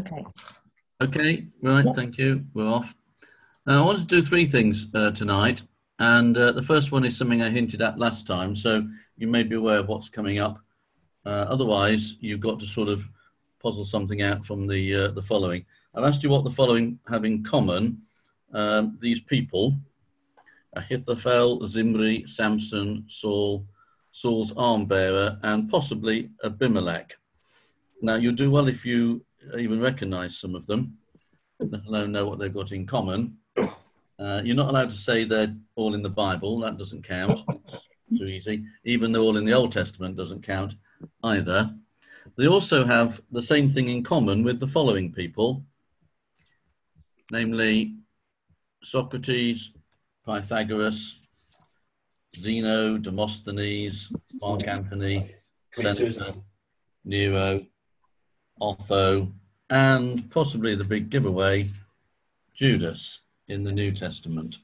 Okay. Okay, right, Yep. thank you. We're off. I want to do three things tonight, and the first one is something I hinted at last time, so you may be aware of what's coming up. Otherwise, you've got to sort of puzzle something out from the following. I've asked you what the following have in common. These people, Ahithophel, Zimri, Samson, Saul, Saul's arm bearer, and possibly Abimelech. Now, you'll do well if you even recognize some of them, let alone know what they've got in common. You're not allowed to say they're all in the Bible. That doesn't count. It's too easy. Even though all in the Old Testament doesn't count either. They also have the same thing in common with the following people, namely Socrates, Pythagoras, Zeno, Demosthenes, Mark Antony, Seneca, Nero, Otho, and possibly the big giveaway, Judas in the New Testament.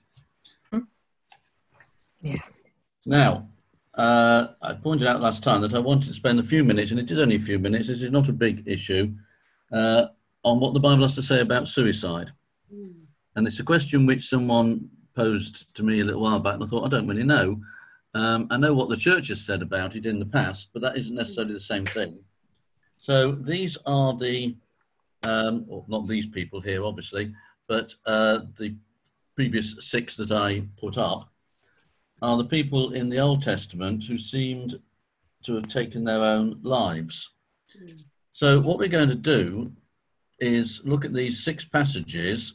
Yeah. Now, I pointed out last time that I wanted to spend a few minutes, and it is only a few minutes, this is not a big issue, on what the Bible has to say about suicide. And it's a question which someone posed to me a little while back, and I thought, I don't really know. I know what the church has said about it in the past, but that isn't necessarily the same thing. So these are the, well, not these people here, obviously, but the previous six that I put up are the people in the Old Testament who seemed to have taken their own lives. So what we're going to do is look at these six passages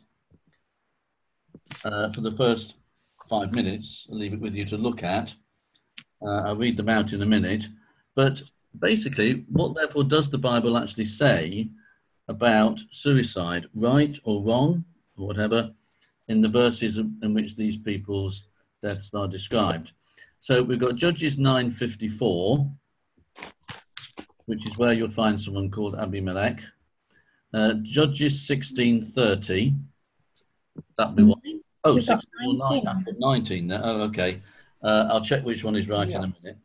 for the first 5 minutes. I'll leave it with you to look at. I'll read them out in a minute. But basically, what therefore does the Bible actually say about suicide, right or wrong, or whatever, in the verses in which these people's deaths are described? So we've got Judges 9:54, which is where you'll find someone called Abimelech. Judges 16:30. That'd be what? Oh, We've got 16 or 19. 19 there. Oh, okay. I'll check which one is right in a minute.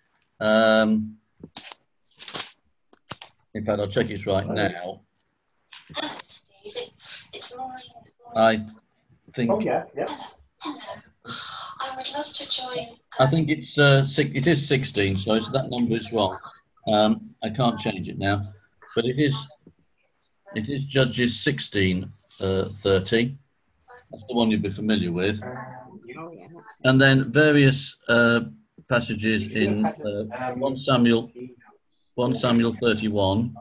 In fact, I'll check it's right now. I think. Oh yeah. I would love to join. I think it's it is 16, so that number is wrong. I can't change it now, but it is Judges 16:30. That's the one you'll be familiar with. And then various passages in 1 Samuel 31,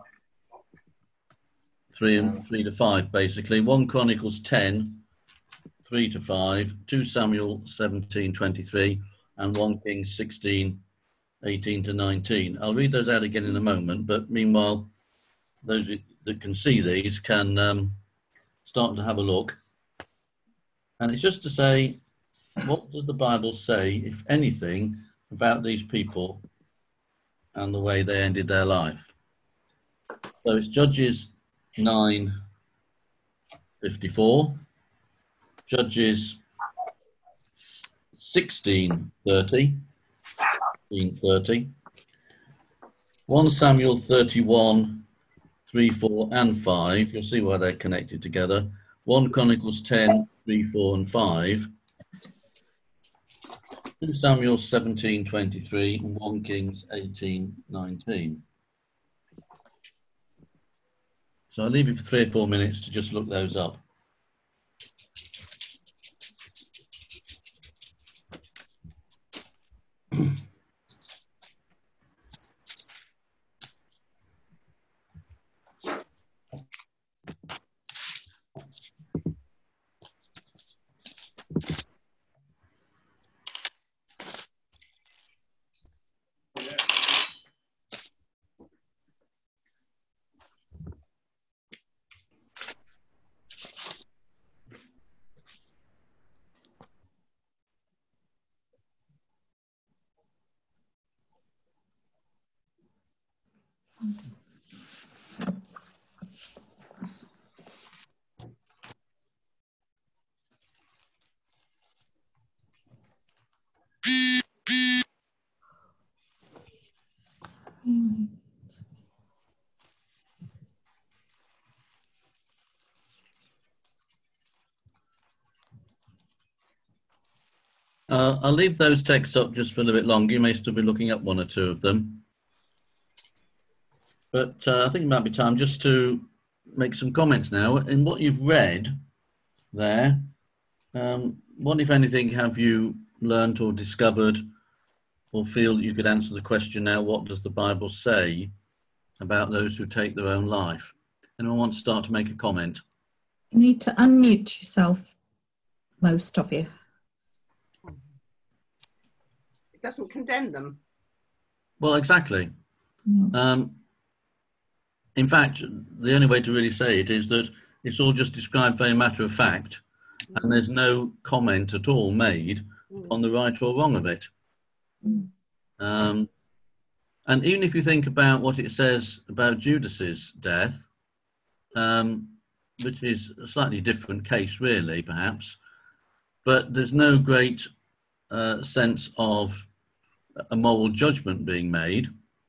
3 to 5, basically. 1 Chronicles 10, 3 to 5, 2 Samuel 17:23, and 1 Kings 16, 18 to 19. I'll read those out again in a moment, but meanwhile, those that can see these can start to have a look. And it's just to say, what does the Bible say, if anything, about these people and the way they ended their life? So it's Judges 9:54, Judges 16:30, 1 Samuel 31, 3, 4, and 5. You'll see why they're connected together. 1 Chronicles 10, 3, 4, and 5. 2 Samuel 17:23, and 1 Kings 18:19. So I'll leave you for 3 or 4 minutes to just look those up. I'll leave those texts up just for a little bit longer. You may still be looking up one or two of them. But I think it might be time just to make some comments now. In what you've read there, what, if anything, have you learnt or discovered or feel that you could answer the question now, what does the Bible say about those who take their own life? Anyone want to start to make a comment? You need to unmute yourself, most of you. It doesn't condemn them. Well, exactly. In fact, the only way to really say it is that it's all just described very matter of fact, and there's no comment at all made on the right or wrong of it. And even if you think about what it says about Judas's death, which is a slightly different case, really, perhaps, but there's no great sense of a moral judgment being made.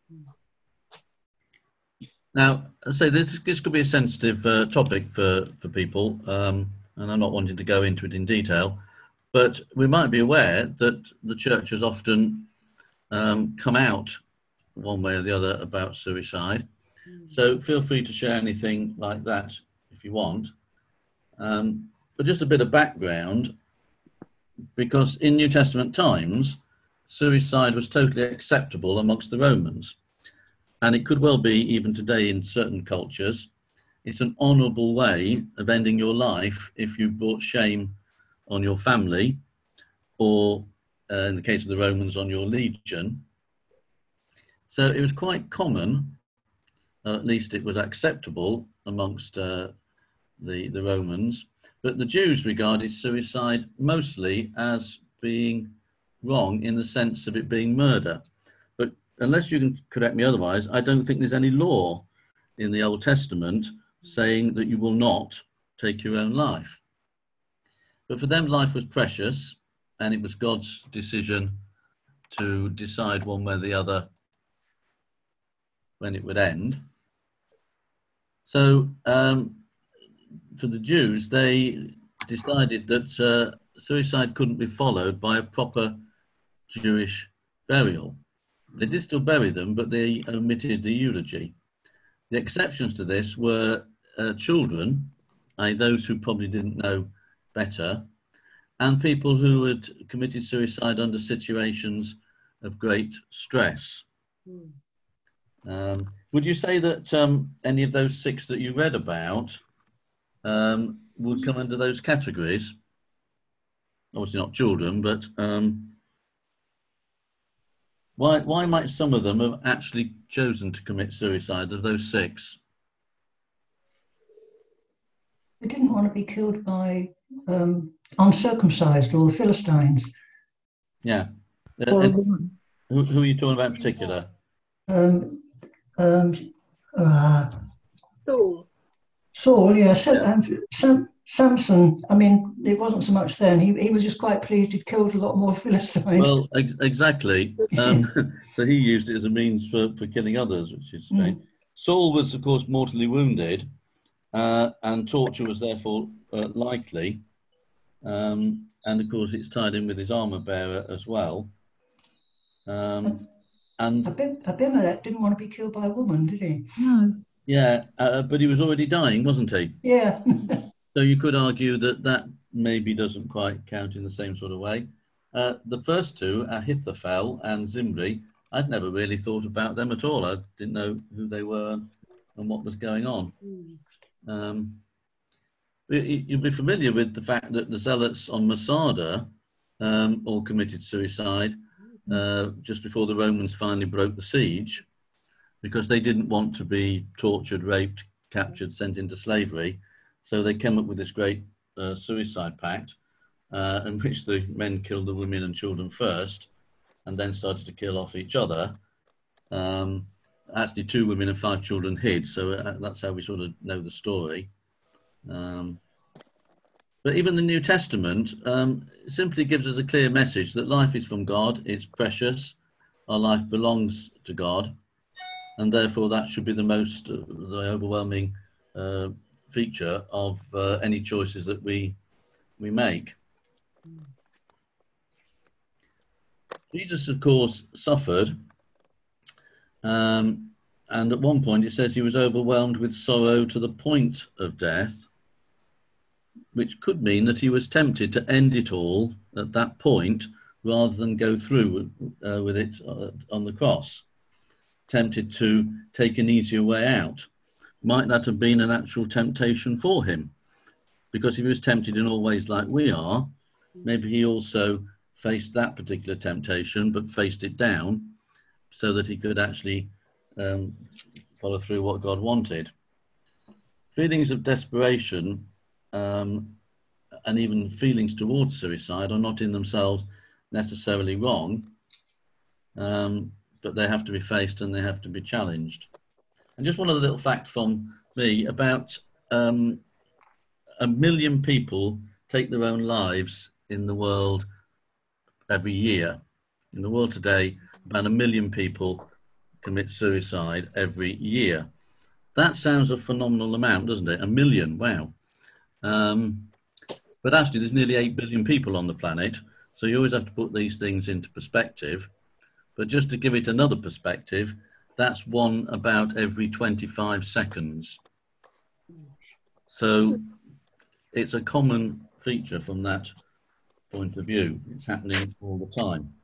Now, I say this could be a sensitive topic for people, and I'm not wanting to go into it in detail, but we might be aware that the church has often come out one way or the other about suicide. So feel free to share anything like that if you want. But just a bit of background, because in New Testament times, suicide was totally acceptable amongst the Romans. And it could well be, even today in certain cultures, it's an honourable way of ending your life if you brought shame on your family, or in the case of the Romans, on your legion. So it was quite common, at least it was acceptable amongst the Romans, but the Jews regarded suicide mostly as being wrong in the sense of it being murder. But unless you can correct me otherwise, I don't think there's any law in the Old Testament saying that you will not take your own life. But for them, life was precious, and it was God's decision to decide one way or the other when it would end. So for the Jews, they decided that suicide couldn't be followed by a proper Jewish burial. They did still bury them, but they omitted the eulogy. The exceptions to this were children, i.e. those who probably didn't know better, and people who had committed suicide under situations of great stress. Would you say that any of those 6 that you read about would come under those categories? Obviously not children, but why might some of them have actually chosen to commit suicide, of those 6? They didn't want to be killed by uncircumcised or the Philistines. Yeah. Or a woman. Who are you talking about in particular? Saul, yes, and Samson. I mean, it wasn't so much then. He was just quite pleased he'd killed a lot more Philistines. Well, exactly. So he used it as a means for killing others, which is strange. Saul was, of course, mortally wounded, and torture was therefore likely. And of course, it's tied in with his armor bearer as well. And Abimelech didn't want to be killed by a woman, did he? No. Yeah, but he was already dying, wasn't he? Yeah. So you could argue that maybe doesn't quite count in the same sort of way. The first 2, Ahithophel and Zimri, I'd never really thought about them at all. I didn't know who they were and what was going on. You'll be familiar with the fact that the zealots on Masada all committed suicide just before the Romans finally broke the siege, because they didn't want to be tortured, raped, captured, sent into slavery. So they came up with this great suicide pact in which the men killed the women and children first and then started to kill off each other. Actually, 2 women and 5 children hid, so that's how we sort of know the story. But even the New Testament simply gives us a clear message that life is from God, it's precious, our life belongs to God, and therefore that should be the overwhelming feature of any choices that we make. Jesus, of course, suffered, and at one point it says he was overwhelmed with sorrow to the point of death, which could mean that he was tempted to end it all at that point rather than go through with it on the cross, tempted to take an easier way out. Might that have been an actual temptation for him? Because if he was tempted in all ways like we are, maybe he also faced that particular temptation, but faced it down so that he could actually follow through what God wanted. Feelings of desperation and even feelings towards suicide are not in themselves necessarily wrong, but they have to be faced and they have to be challenged. And just one other little fact from me about 1 million people take their own lives in the world every year. In the world today, about 1 million people commit suicide every year. That sounds a phenomenal amount, doesn't it? 1 million, wow. But actually, there's nearly 8 billion people on the planet, so you always have to put these things into perspective. But just to give it another perspective, that's one about every 25 seconds. So it's a common feature from that point of view. It's happening all the time.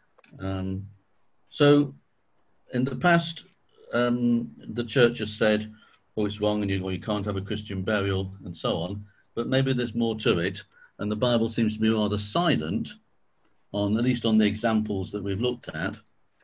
So in the past, the church has said, oh, it's wrong and you can't have a Christian burial and so on, but maybe there's more to it. And the Bible seems to be rather silent on, at least on the examples that we've looked at,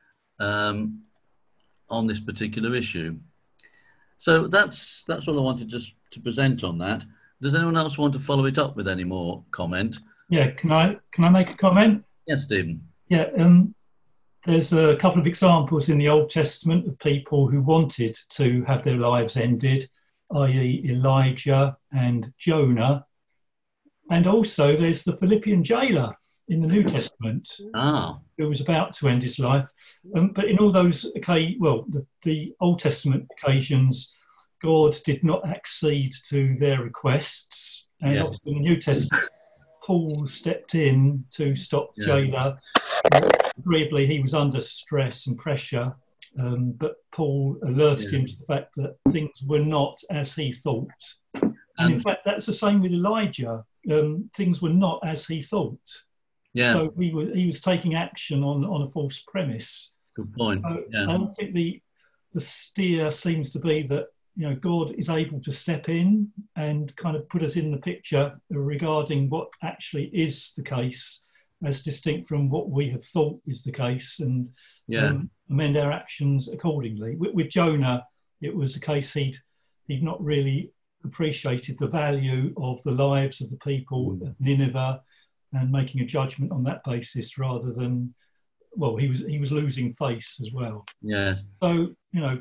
on this particular issue. So that's what I wanted just to present on that. Does anyone else want to follow it up with any more comment? Yeah, can I make a comment? Yes, Stephen. Yeah, there's a couple of examples in the Old Testament of people who wanted to have their lives ended, i.e. Elijah and Jonah. And also there's the Philippian jailer in the New Testament who was about to end his life. But in all those the Old Testament occasions, God did not accede to their requests. And obviously in the New Testament, Paul stepped in to stop the jailer. Agreeably, he was under stress and pressure, but Paul alerted him to the fact that things were not as he thought. And in fact, that's the same with Elijah. Things were not as he thought. Yeah. So he was taking action on a false premise. Good point. So I think the steer seems to be that God is able to step in and kind of put us in the picture regarding what actually is the case, as distinct from what we have thought is the case, and amend our actions accordingly. With Jonah, it was a case he'd not really appreciated the value of the lives of the people of Nineveh, and making a judgment on that basis rather than, he was losing face as well. Yeah. So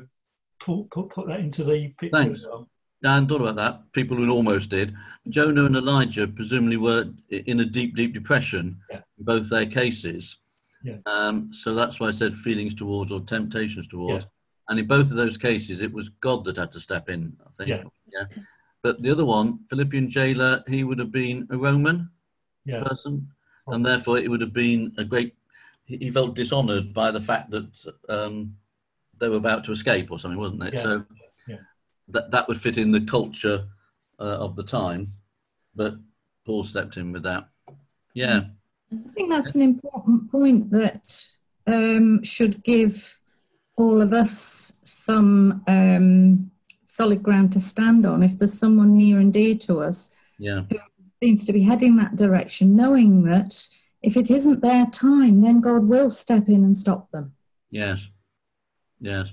put that into the picture. Thanks. I hadn't thought about that. People who almost did. Jonah and Elijah presumably were in a deep, deep depression in both their cases. Yeah. So that's why I said feelings towards or temptations towards. Yeah. And in both of those cases, it was God that had to step in, I think. Yeah. But the other one, Philippian jailer, he would have been a Roman person. And therefore it would have been he felt dishonoured by the fact that they were about to escape or something, wasn't it? Yeah. So that would fit in the culture of the time, but Paul stepped in with that. Yeah. I think that's an important point that should give all of us some solid ground to stand on. If there's someone near and dear to us who seems to be heading that direction, knowing that if it isn't their time, then God will step in and stop them. Yes. Yes.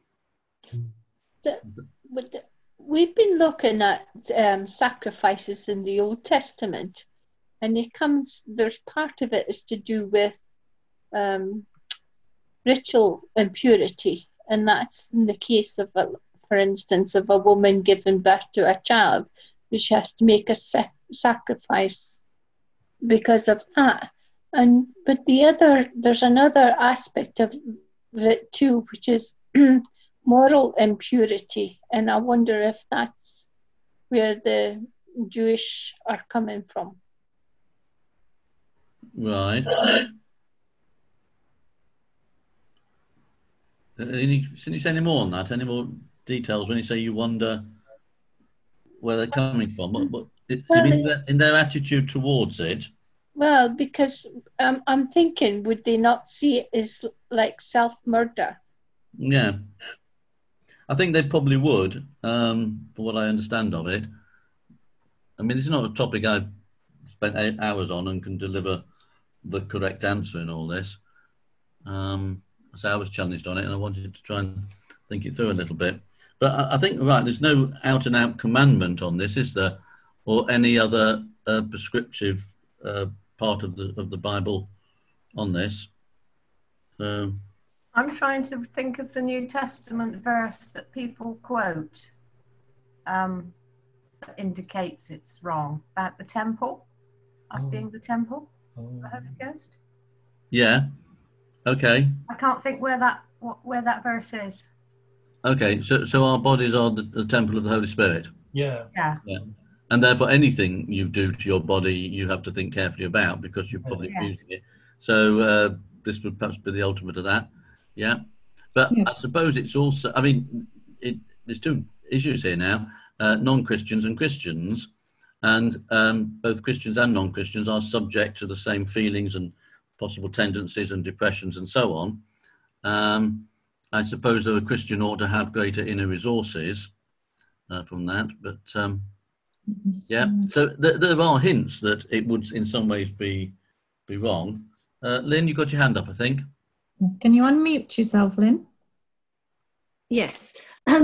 We've been looking at sacrifices in the Old Testament, and there's part of it is to do with ritual impurity, and that's in the case of, for instance, of a woman giving birth to a child, which has to make a sacrifice because of that. But there's another aspect of it too, which is moral impurity, and I wonder if that's where the Jewish are coming from. Right. Can you say any more on that? Any more details when you say you wonder where they're coming from? You mean in their attitude towards it? Well, because I'm thinking, would they not see it as like self-murder? Yeah. I think they probably would, for what I understand of it. I mean, this is not a topic I've spent 8 hours on and can deliver the correct answer in all this. So I was challenged on it and I wanted to try and think it through a little bit. But I think, right, there's no out-and-out commandment on this, is there? Or any other prescriptive part of the Bible on this? So I'm trying to think of the New Testament verse that people quote that indicates it's wrong about the temple, us being the temple, the Holy Ghost. yeah, okay. I can't think where that verse is. Okay, so our bodies are the temple of the Holy Spirit. Yeah. Yeah. Yeah. And therefore, anything you do to your body, you have to think carefully about because you're probably abusing it. So this would perhaps be the ultimate of that. Yeah. But I suppose it's also, I mean, there's two issues here now, non-Christians and Christians. And both Christians and non-Christians are subject to the same feelings and possible tendencies and depressions and so on. I suppose though a Christian ought to have greater inner resources from that. But yeah, so there are hints that it would in some ways be wrong. Lynn, you got your hand up, I think. Yes. Can you unmute yourself, Lynn? Yes.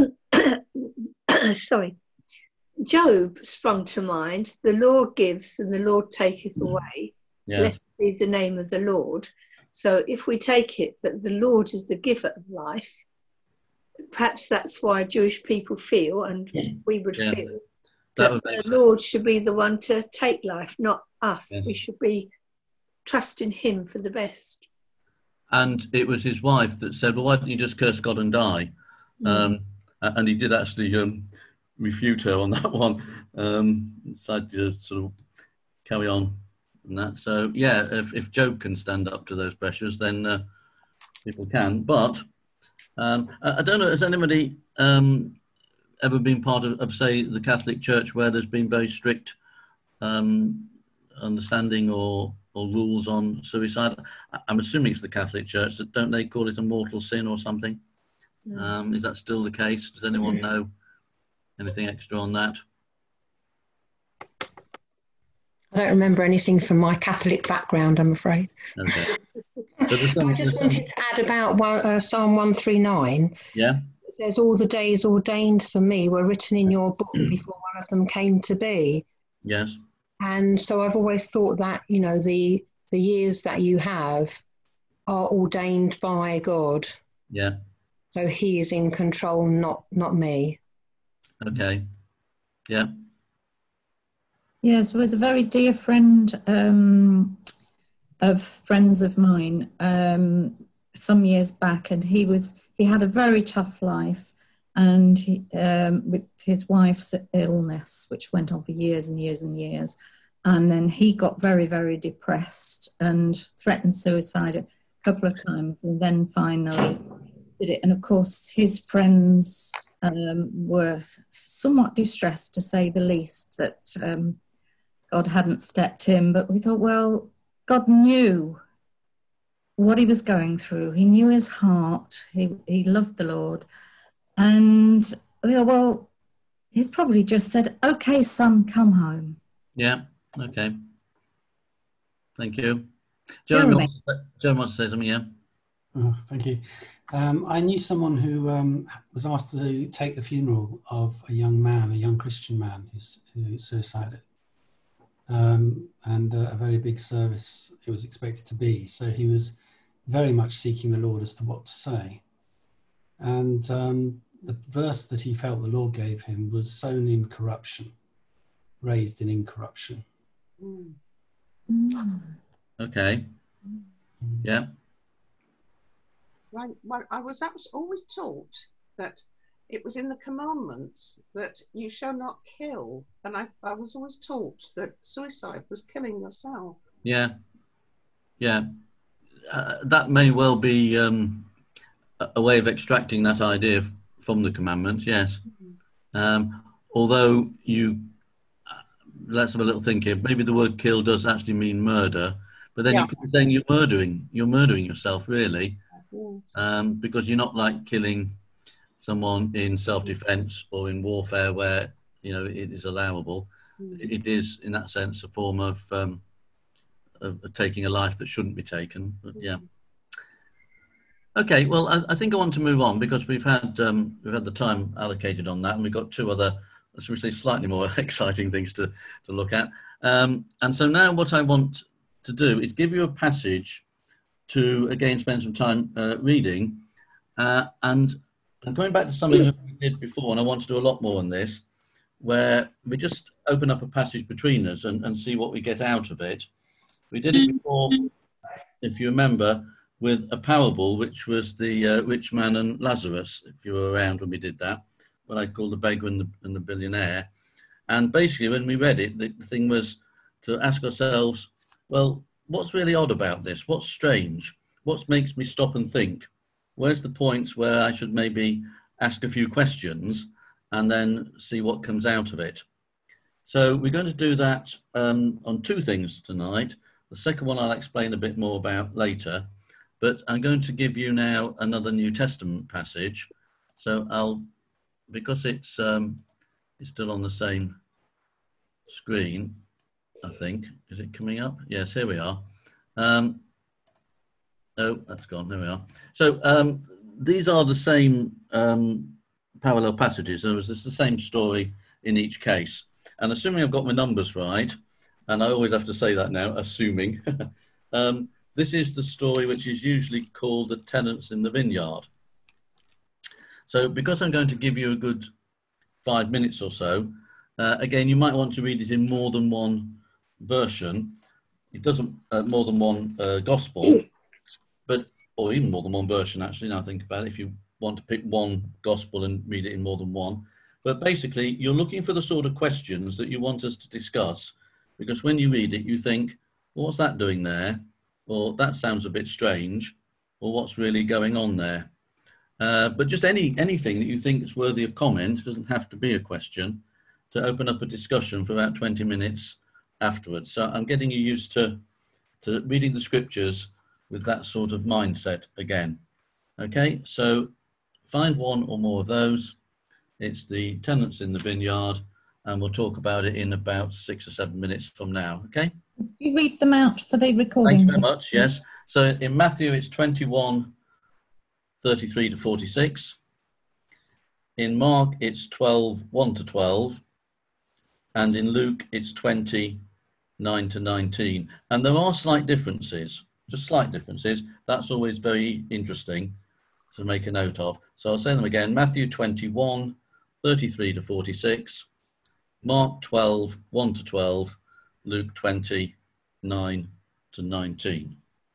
Sorry. Job sprung to mind. The Lord gives and the Lord taketh away. Yeah. Blessed be the name of the Lord. So if we take it that the Lord is the giver of life, perhaps that's why Jewish people feel, and we would feel, that the Lord should be the one to take life, not us. Yeah. We should be trusting him for the best. And it was his wife that said, well, why don't you just curse God and die? And he did actually refute her on that one. Decided to sort of carry on and that. So, yeah, if Job can stand up to those pressures, then people can. But I don't know, has anybody ever been part of, say, the Catholic Church where there's been very strict understanding or rules on suicide? I'm assuming it's the Catholic Church. Don't they call it a mortal sin or something? Is that still the case? Does anyone know anything extra on that? I don't remember anything from my Catholic background, I'm afraid. Okay. I just wanted to add about Psalm 139. Yeah. It says, all the days ordained for me were written in your book before one of them came to be. Yes. And so I've always thought that, you know, the years that you have are ordained by God. Yeah. So he is in control, not me. Okay. Yeah. Yes, was a very dear friend of friends of mine some years back, and he had a very tough life, and with his wife's illness, which went on for years and years and years, and then he got very, very depressed and threatened suicide a couple of times, and then finally did it. And of course, his friends were somewhat distressed, to say the least, that God hadn't stepped in. But we thought, well, God knew what he was going through. He knew his heart. He loved the Lord. And we thought, well, he's probably just said, okay, son, come home. Yeah, okay. Thank you. Joan wants to say something, yeah? Oh, thank you. I knew someone who was asked to take the funeral of a young Christian man who suicided. And a very big service it was expected to be. So he was very much seeking the Lord as to what to say. And the verse that he felt the Lord gave him was sown in corruption, raised in incorruption. Okay. Yeah. Right. Well, I was always taught that it was in the commandments that you shall not kill. And I was always taught that suicide was killing yourself. Yeah. Yeah. That may well be a way of extracting that idea from the commandments, yes. Although let's have a little think here. Maybe the word kill does actually mean murder, but then you could be saying you're murdering yourself, really, because you're not like killing someone in self-defense or in warfare where, you know, it is allowable. It is, in that sense, a form of taking a life that shouldn't be taken. But yeah. Okay, well, I think I want to move on because we've had the time allocated on that, and we've got two other, as we say, slightly more exciting things to look at. And so now what I want to do is give you a passage to, again, spend some time reading. And going back to something that we did before, and I want to do a lot more on this, where we just open up a passage between us and see what we get out of it. We did it before, if you remember, with a parable, which was the rich man and Lazarus, if you were around when we did that, what I call the beggar and the billionaire. And basically, when we read it, the thing was to ask ourselves, well, what's really odd about this? What's strange? What makes me stop and think? Where's the points where I should maybe ask a few questions and then see what comes out of it? So we're going to do that on two things tonight. The second one I'll explain a bit more about later. But I'm going to give you now another New Testament passage. So because it's still on the same screen, I think. Is it coming up? Yes, here we are. Oh, that's gone. There we are. So these are the same parallel passages. It's the same story in each case. And assuming I've got my numbers right, and I always have to say that now, assuming, this is the story which is usually called the tenants in the vineyard. So because I'm going to give you a good 5 minutes or so, again, you might want to read it in more than one version. It doesn't, more than one gospel, or even more than one version, actually, now I think about it, if you want to pick one gospel and read it in more than one. But basically, you're looking for the sort of questions that you want us to discuss, because when you read it, you think, well, what's that doing there? Or that sounds a bit strange, or what's really going on there? But just anything that you think is worthy of comment, doesn't have to be a question, to open up a discussion for about 20 minutes afterwards. So I'm getting you used to reading the scriptures with that sort of mindset again. Okay, so find one or more of those. It's the tenants in the vineyard, and we'll talk about it in about 6 or 7 minutes from now, okay? You read them out for the recording. Thank you very much, yes. So in Matthew, it's 21, 33 to 46. In Mark, it's 12, 1 to 12. And in Luke, it's 20, 9 to 19. And there are slight differences, just slight differences. That's always very interesting to make a note of. So I'll say them again. Matthew 21, 33 to 46. Mark 12, 1 to 12. Luke 20, 9 to 19.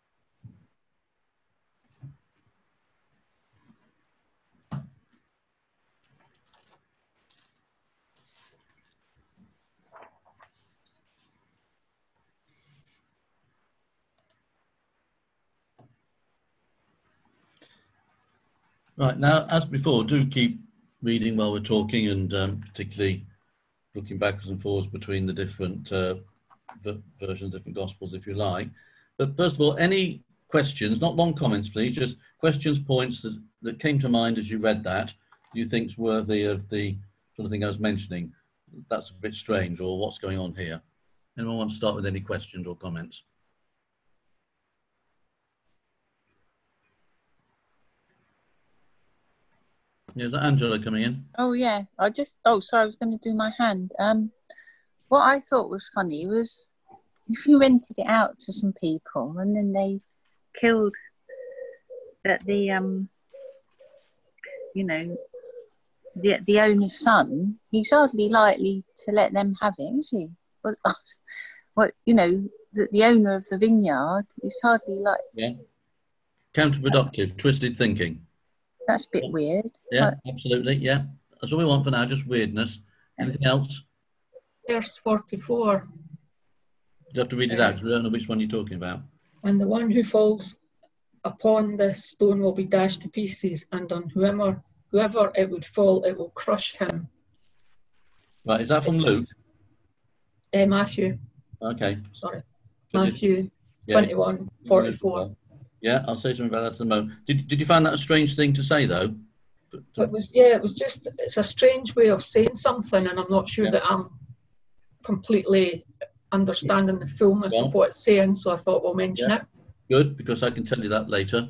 Right, now, as before, do keep reading while we're talking, and particularly looking backwards and forwards between the different versions, different gospels, if you like. But first of all, any questions, not long comments, please, just questions, points that came to mind as you read that, you think is worthy of the sort of thing I was mentioning. That's a bit strange, or what's going on here? Anyone want to start with any questions or comments? Yeah, is that Angela coming in? Oh, yeah. Sorry, I was going to do my hand. What I thought was funny was if you rented it out to some people and then they killed the owner's son, he's hardly likely to let them have it, is he? The owner of the vineyard is hardly like... Yeah. Counterproductive, twisted thinking. That's a bit weird. Yeah, absolutely. Yeah, that's what we want for now, just weirdness. Anything else? Verse 44. You have to read it out because we don't know which one you're talking about. And the one who falls upon this stone will be dashed to pieces, and on whoever it would fall, it will crush him. Right, is that from Luke? Matthew. Okay. Sorry. Matthew 21:44. Yeah, I'll say something about that in a moment. Did you find that a strange thing to say, though? It's a strange way of saying something, and I'm not sure that I'm completely understanding the fullness of what it's saying, so I thought we'll mention it. Good, because I can tell you that later.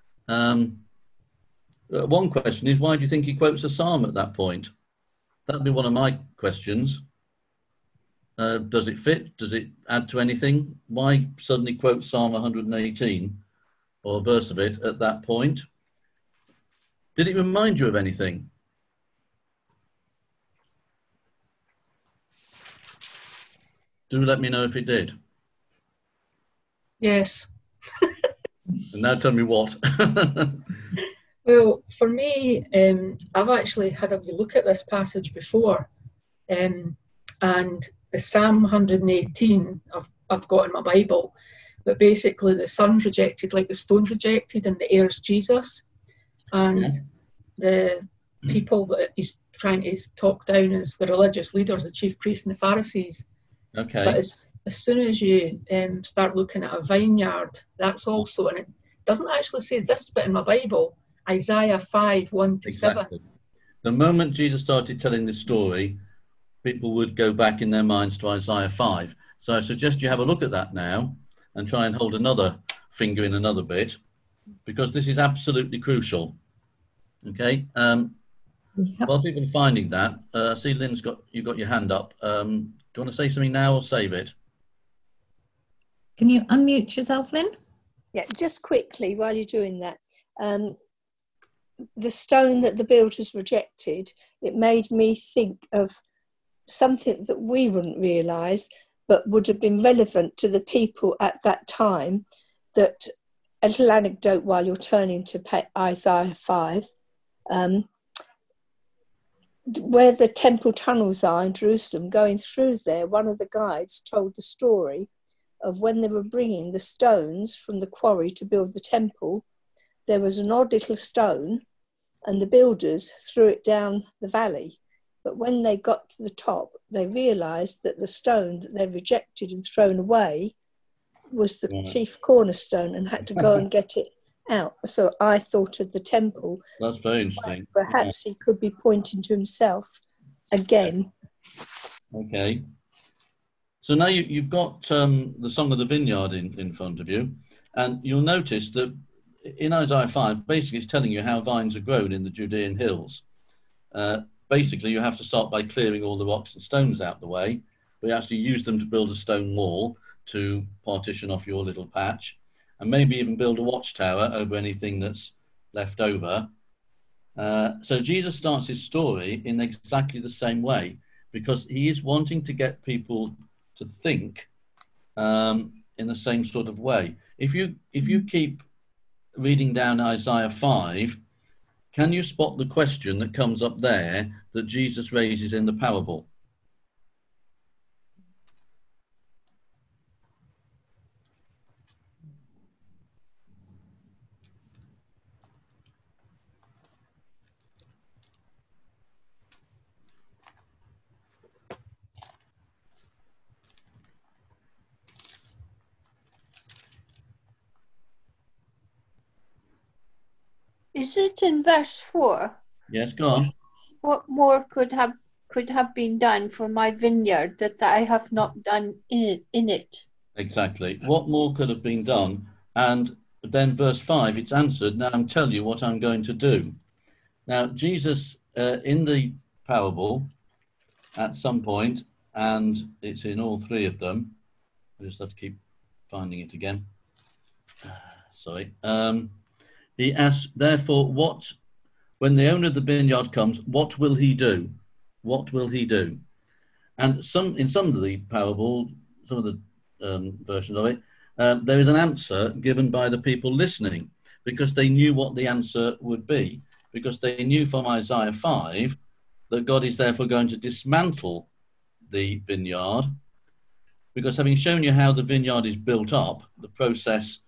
One question is, why do you think he quotes a psalm at that point? That'd be one of my questions. Does it fit? Does it add to anything? Why suddenly quote Psalm 118 or a verse of it at that point? Did it remind you of anything? Do let me know if it did. Yes. And now tell me what. Well, for me, I've actually had a look at this passage before, and the Psalm 118 I've got in my Bible, but basically the son's rejected like the stone's rejected, and the heir's Jesus, and the people that he's trying to talk down as the religious leaders, the chief priests and the Pharisees. Okay. But as soon as you start looking at a vineyard, that's also, and it doesn't actually say this bit in my Bible, Isaiah 5:1-7. Exactly. The moment Jesus started telling this story, people would go back in their minds to Isaiah 5. So I suggest you have a look at that now and try and hold another finger in another bit, because this is absolutely crucial. Okay. While people are finding that, I see Lynn's you've got your hand up. Do you want to say something now or save it? Can you unmute yourself, Lynn? Yeah, just quickly while you're doing that. The stone that the builders rejected, it made me think of something that we wouldn't realise, but would have been relevant to the people at that time. That, a little anecdote while you're turning to Isaiah 5, where the temple tunnels are in Jerusalem, going through there, one of the guides told the story of when they were bringing the stones from the quarry to build the temple. There was an odd little stone, and the builders threw it down the valley. But when they got to the top, they realised that the stone that they rejected and thrown away was the chief cornerstone, and had to go and get it out. So I thought of the temple. That's very interesting. Perhaps he could be pointing to himself again. Okay. So now you've got the Song of the Vineyard in front of you, and you'll notice that in Isaiah 5, basically it's telling you how vines are grown in the Judean hills. Basically, you have to start by clearing all the rocks and stones out the way, but you actually use them to build a stone wall to partition off your little patch, and maybe even build a watchtower over anything that's left over. So Jesus starts his story in exactly the same way, because he is wanting to get people to think in the same sort of way. If you keep reading down Isaiah 5, can you spot the question that comes up there that Jesus raises in the parable? Is it in verse 4? Yes, go on. What more could have been done for my vineyard that I have not done in it? Exactly. What more could have been done? And then verse 5, it's answered, now I'll tell you what I'm going to do. Now, Jesus, in the parable, at some point, and it's in all three of them, I just have to keep finding it again. Sorry. He asks, therefore, when the owner of the vineyard comes, what will he do? What will he do? And in some of the parable, some of the versions of it, there is an answer given by the people listening, because they knew what the answer would be, because they knew from Isaiah 5 that God is therefore going to dismantle the vineyard, because having shown you how the vineyard is built up, the process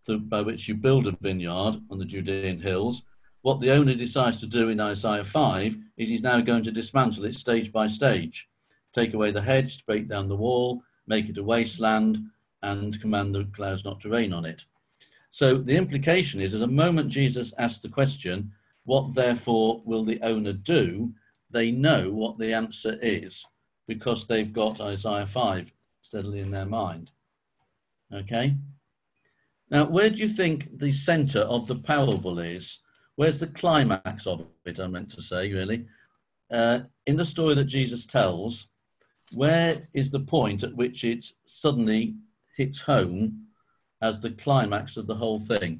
by which you build a vineyard on the Judean hills. What the owner decides to do in Isaiah 5 is he's now going to dismantle it stage by stage, take away the hedge, break down the wall, make it a wasteland, and command the clouds not to rain on it. So the implication is, at the moment Jesus asked the question, what therefore will the owner do? They know what the answer is because they've got Isaiah 5 steadily in their mind. Okay? Now, where do you think the centre of the parable is? Where's the climax of it, I meant to say, really? In the story that Jesus tells, where is the point at which it suddenly hits home as the climax of the whole thing?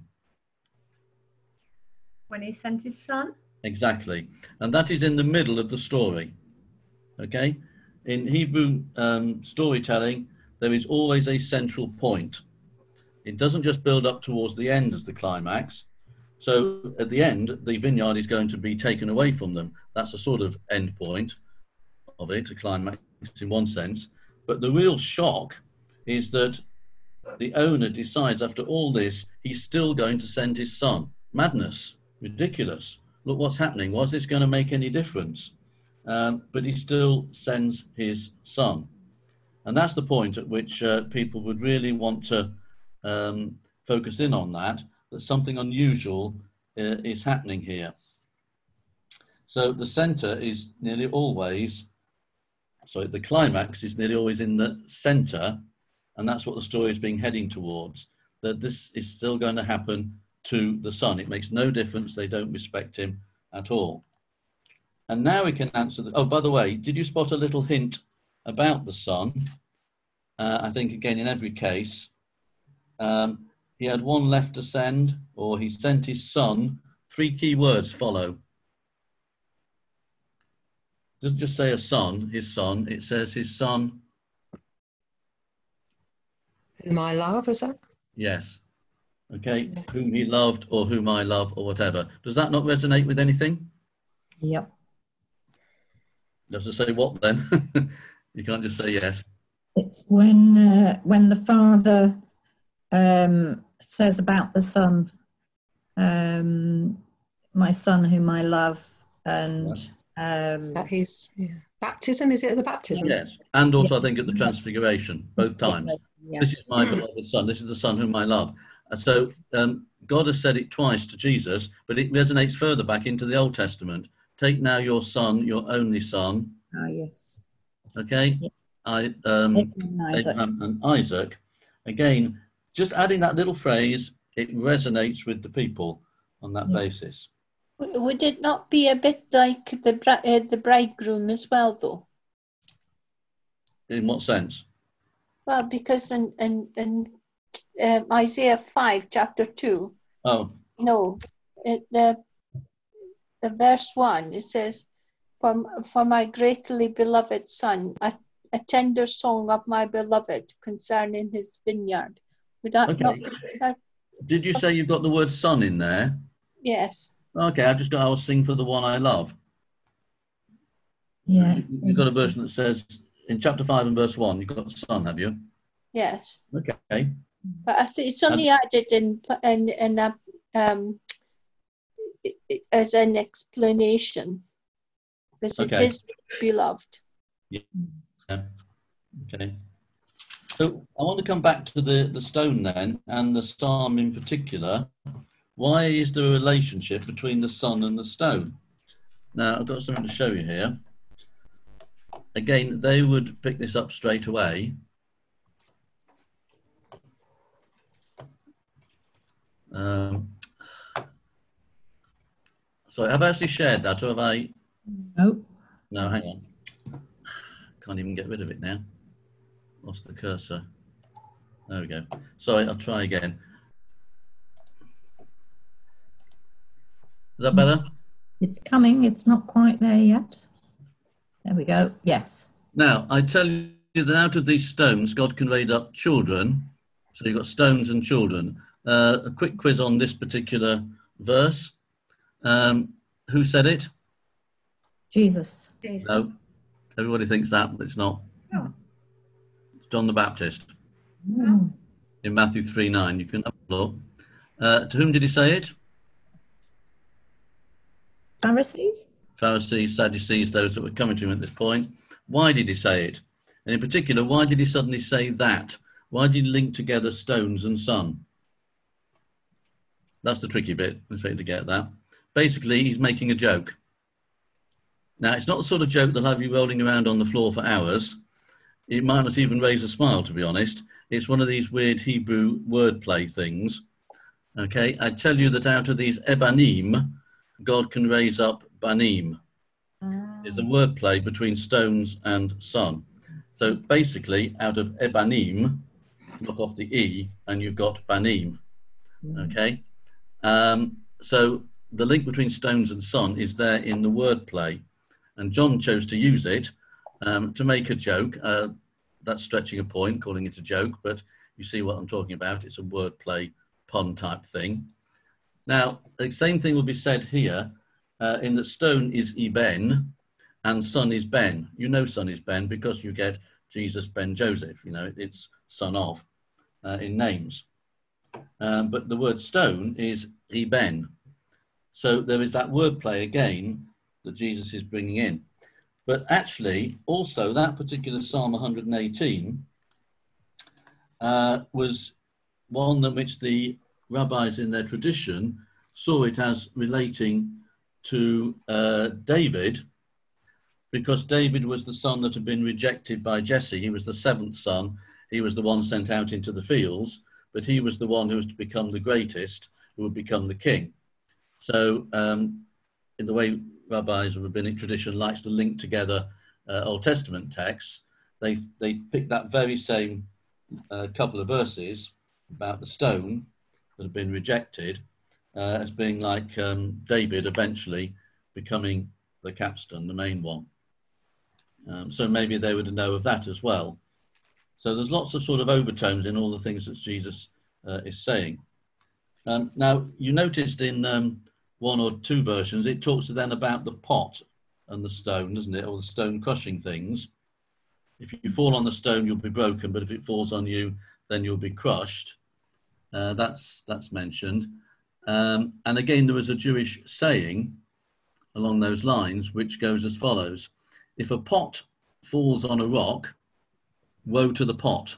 When he sent his son? Exactly. And that is in the middle of the story. Okay? In Hebrew storytelling, there is always a central point. It doesn't just build up towards the end as the climax. So at the end, the vineyard is going to be taken away from them. That's a sort of end point of it, a climax in one sense. But the real shock is that the owner decides after all this, he's still going to send his son. Madness. Ridiculous. Look what's happening. Was this going to make any difference? But he still sends his son. And that's the point at which people would really want to focus in on that something unusual is happening here. So the center is nearly always, sorry, the climax is nearly always in the center, and that's what the story is being heading towards, that this is still going to happen to the son. It makes no difference. They don't respect him at all. And now we can answer the, oh, by the way, did you spot a little hint about the son? I think, again, in every case, he had one left to send, or he sent his son. 3 key words follow. It doesn't just say a son, his son. It says his son. Whom I love, is that? Yes. Okay. Yeah. Whom he loved, or whom I love, or whatever. Does that not resonate with anything? Yep. Does it say what then? You can't just say yes. It's when the father says about the son, my son whom I love, and that is baptism. Is it the baptism? Yes, and also I think at the transfiguration, both times. Yes. This is my beloved son. This is the son whom I love. So God has said it twice to Jesus, but it resonates further back into the Old Testament. Take now your son, your only son. Ah, yes. Okay. Yeah. Abraham and Isaac. Again, just adding that little phrase, it resonates with the people on that basis. Would it not be a bit like the bridegroom as well, though? In what sense? Well, because in Isaiah 5, chapter 2. Oh. No, the verse 1, it says, for my greatly beloved son, a tender song of my beloved concerning his vineyard. Would that not be that? Did you say you've got the word son in there? Yes. Okay, I will sing for the one I love. Yeah. You've got a version that says, in chapter 5 and verse 1, you've got son, have you? Yes. Okay. But I think it's only added in as an explanation, because it is beloved. Yeah. Okay. So I want to come back to the stone then, and the psalm in particular. Why is there a relationship between the son and the stone? Now, I've got something to show you here. Again, they would pick this up straight away. So have I actually shared that, or have I? No. No, hang on. Can't even get rid of it now. Lost the cursor. There we go. Sorry, I'll try again. Is that better? It's coming. It's not quite there yet. There we go. Yes. Now, I tell you that out of these stones, God can raise up children. So you've got stones and children. A quick quiz on this particular verse. Who said it? Jesus. No. Everybody thinks that, but it's not. No. It's John the Baptist. No. In Matthew 3:9. You can have a look. To whom did he say it? Pharisees? Pharisees, Sadducees, those that were coming to him at this point. Why did he say it? And in particular, why did he suddenly say that? Why did he link together stones and sun? That's the tricky bit. Let's wait to get that. Basically, he's making a joke. Now, it's not the sort of joke that'll have you rolling around on the floor for hours. It might not even raise a smile, to be honest. It's one of these weird Hebrew wordplay things. Okay, I tell you that out of these ebanim, God can raise up banim. It's a wordplay between stones and sun. So basically, out of ebanim, knock off the E, and you've got banim. Okay, so the link between stones and sun is there in the wordplay, and John chose to use it to make a joke. That's stretching a point, calling it a joke, but you see what I'm talking about. It's a wordplay pun type thing. Now, the same thing will be said here in that stone is Eben and son is Ben. You know son is Ben because you get Jesus, Ben, Joseph. You know, it's son of in names. But the word stone is Eben. So there is that wordplay again that Jesus is bringing in. But actually, also that particular Psalm 118 was one in which the rabbis in their tradition saw it as relating to David, because David was the son that had been rejected by Jesse. He was the seventh son. He was the one sent out into the fields, but he was the one who was to become the greatest, who would become the king. So in the way rabbis of rabbinic tradition likes to link together Old Testament texts, they pick that very same couple of verses about the stone that had been rejected as being like David eventually becoming the capstone, the main one. So maybe they would know of that as well. So there's lots of sort of overtones in all the things that Jesus is saying. Now, you noticed in one or two versions, it talks then about the pot and the stone, doesn't it? Or the stone crushing things. If you fall on the stone, you'll be broken, but if it falls on you, then you'll be crushed. That's mentioned. And again, there was a Jewish saying along those lines, which goes as follows. If a pot falls on a rock, woe to the pot.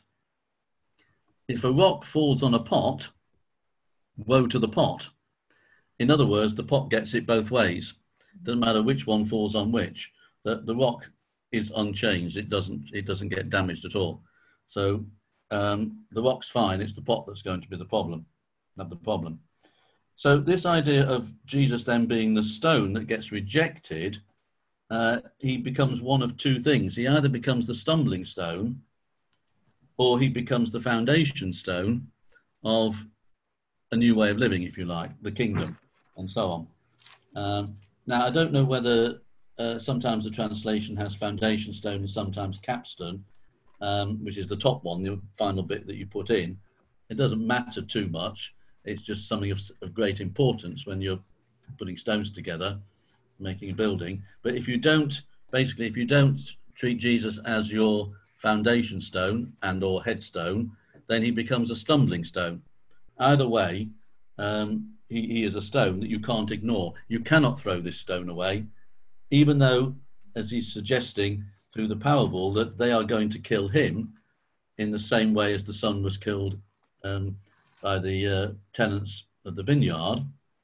If a rock falls on a pot, woe to the pot. In other words, the pot gets it both ways. Doesn't matter which one falls on which. The rock is unchanged. It doesn't get damaged at all. So the rock's fine. It's the pot that's going to be the problem. Not the problem. So this idea of Jesus then being the stone that gets rejected, he becomes one of two things. He either becomes the stumbling stone, or he becomes the foundation stone of a new way of living, if you like, the kingdom, and so on. Now, I don't know whether sometimes the translation has foundation stone and sometimes capstone, which is the top one, the final bit that you put in. It doesn't matter too much. It's just something of great importance when you're putting stones together, making a building. But if you don't, basically, if you don't treat Jesus as your foundation stone and or headstone, then he becomes a stumbling stone. Either way, he is a stone that you can't ignore. You cannot throw this stone away, even though, as he's suggesting through the parable, that they are going to kill him in the same way as the son was killed by the tenants of the vineyard.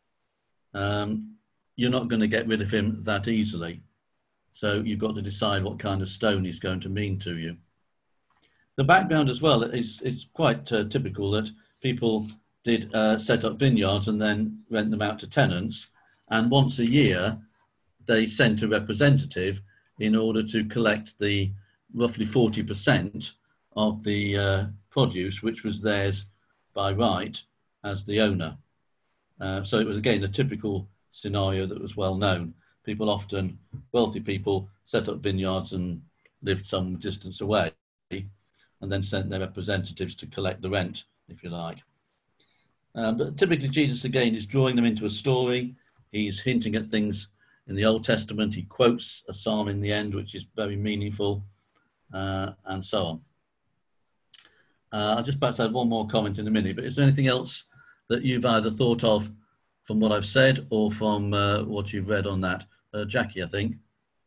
You're not going to get rid of him that easily. So you've got to decide what kind of stone he's going to mean to you. The background as well is quite typical, that people did set up vineyards and then rent them out to tenants. And once a year, they sent a representative in order to collect the roughly 40% of the produce, which was theirs by right as the owner. So it was, again, a typical scenario that was well known. People often, wealthy people, set up vineyards and lived some distance away and then sent their representatives to collect the rent, if you like. But typically Jesus, again, is drawing them into a story. He's hinting at things in the Old Testament. He quotes a psalm in the end, which is very meaningful, and so on. I'll just perhaps add one more comment in a minute, but is there anything else that you've either thought of from what I've said or from what you've read on that? Jackie, I think.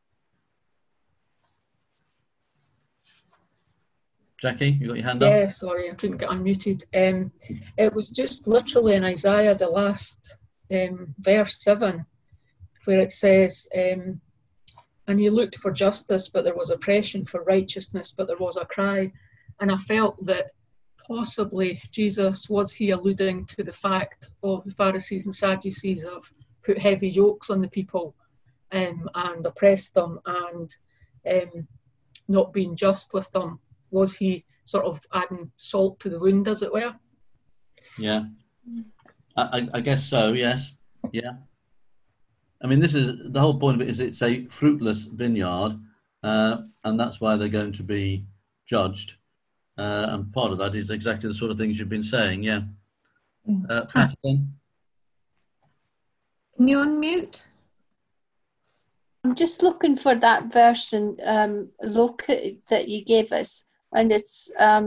Jackie, you got your hand up? Yeah, sorry, I couldn't get unmuted. It was just literally in Isaiah, the last verse 7, where it says, and he looked for justice, but there was oppression, for righteousness, but there was a cry. And I felt that possibly Jesus, was he alluding to the fact of the Pharisees and Sadducees have put heavy yokes on the people and oppressed them and not being just with them? Was he sort of adding salt to the wound, as it were? Yeah, I guess so, yes. Yeah. I mean, this is the whole point of it, is it's a fruitless vineyard, and that's why they're going to be judged. And part of that is exactly the sort of things you've been saying, yeah. Patterson? Can you unmute? I'm just looking for that verse and look that you gave us, and it's I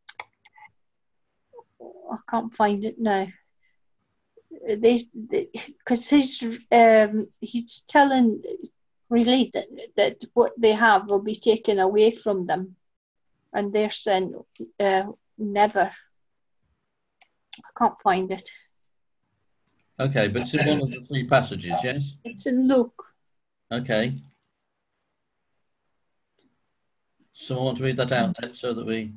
can't find it now. Because he's telling really that what they have will be taken away from them, and they're saying never. I can't find it. Okay, but it's in one of the three passages, yes? It's in Luke. Okay. Someone want to read that out so that we...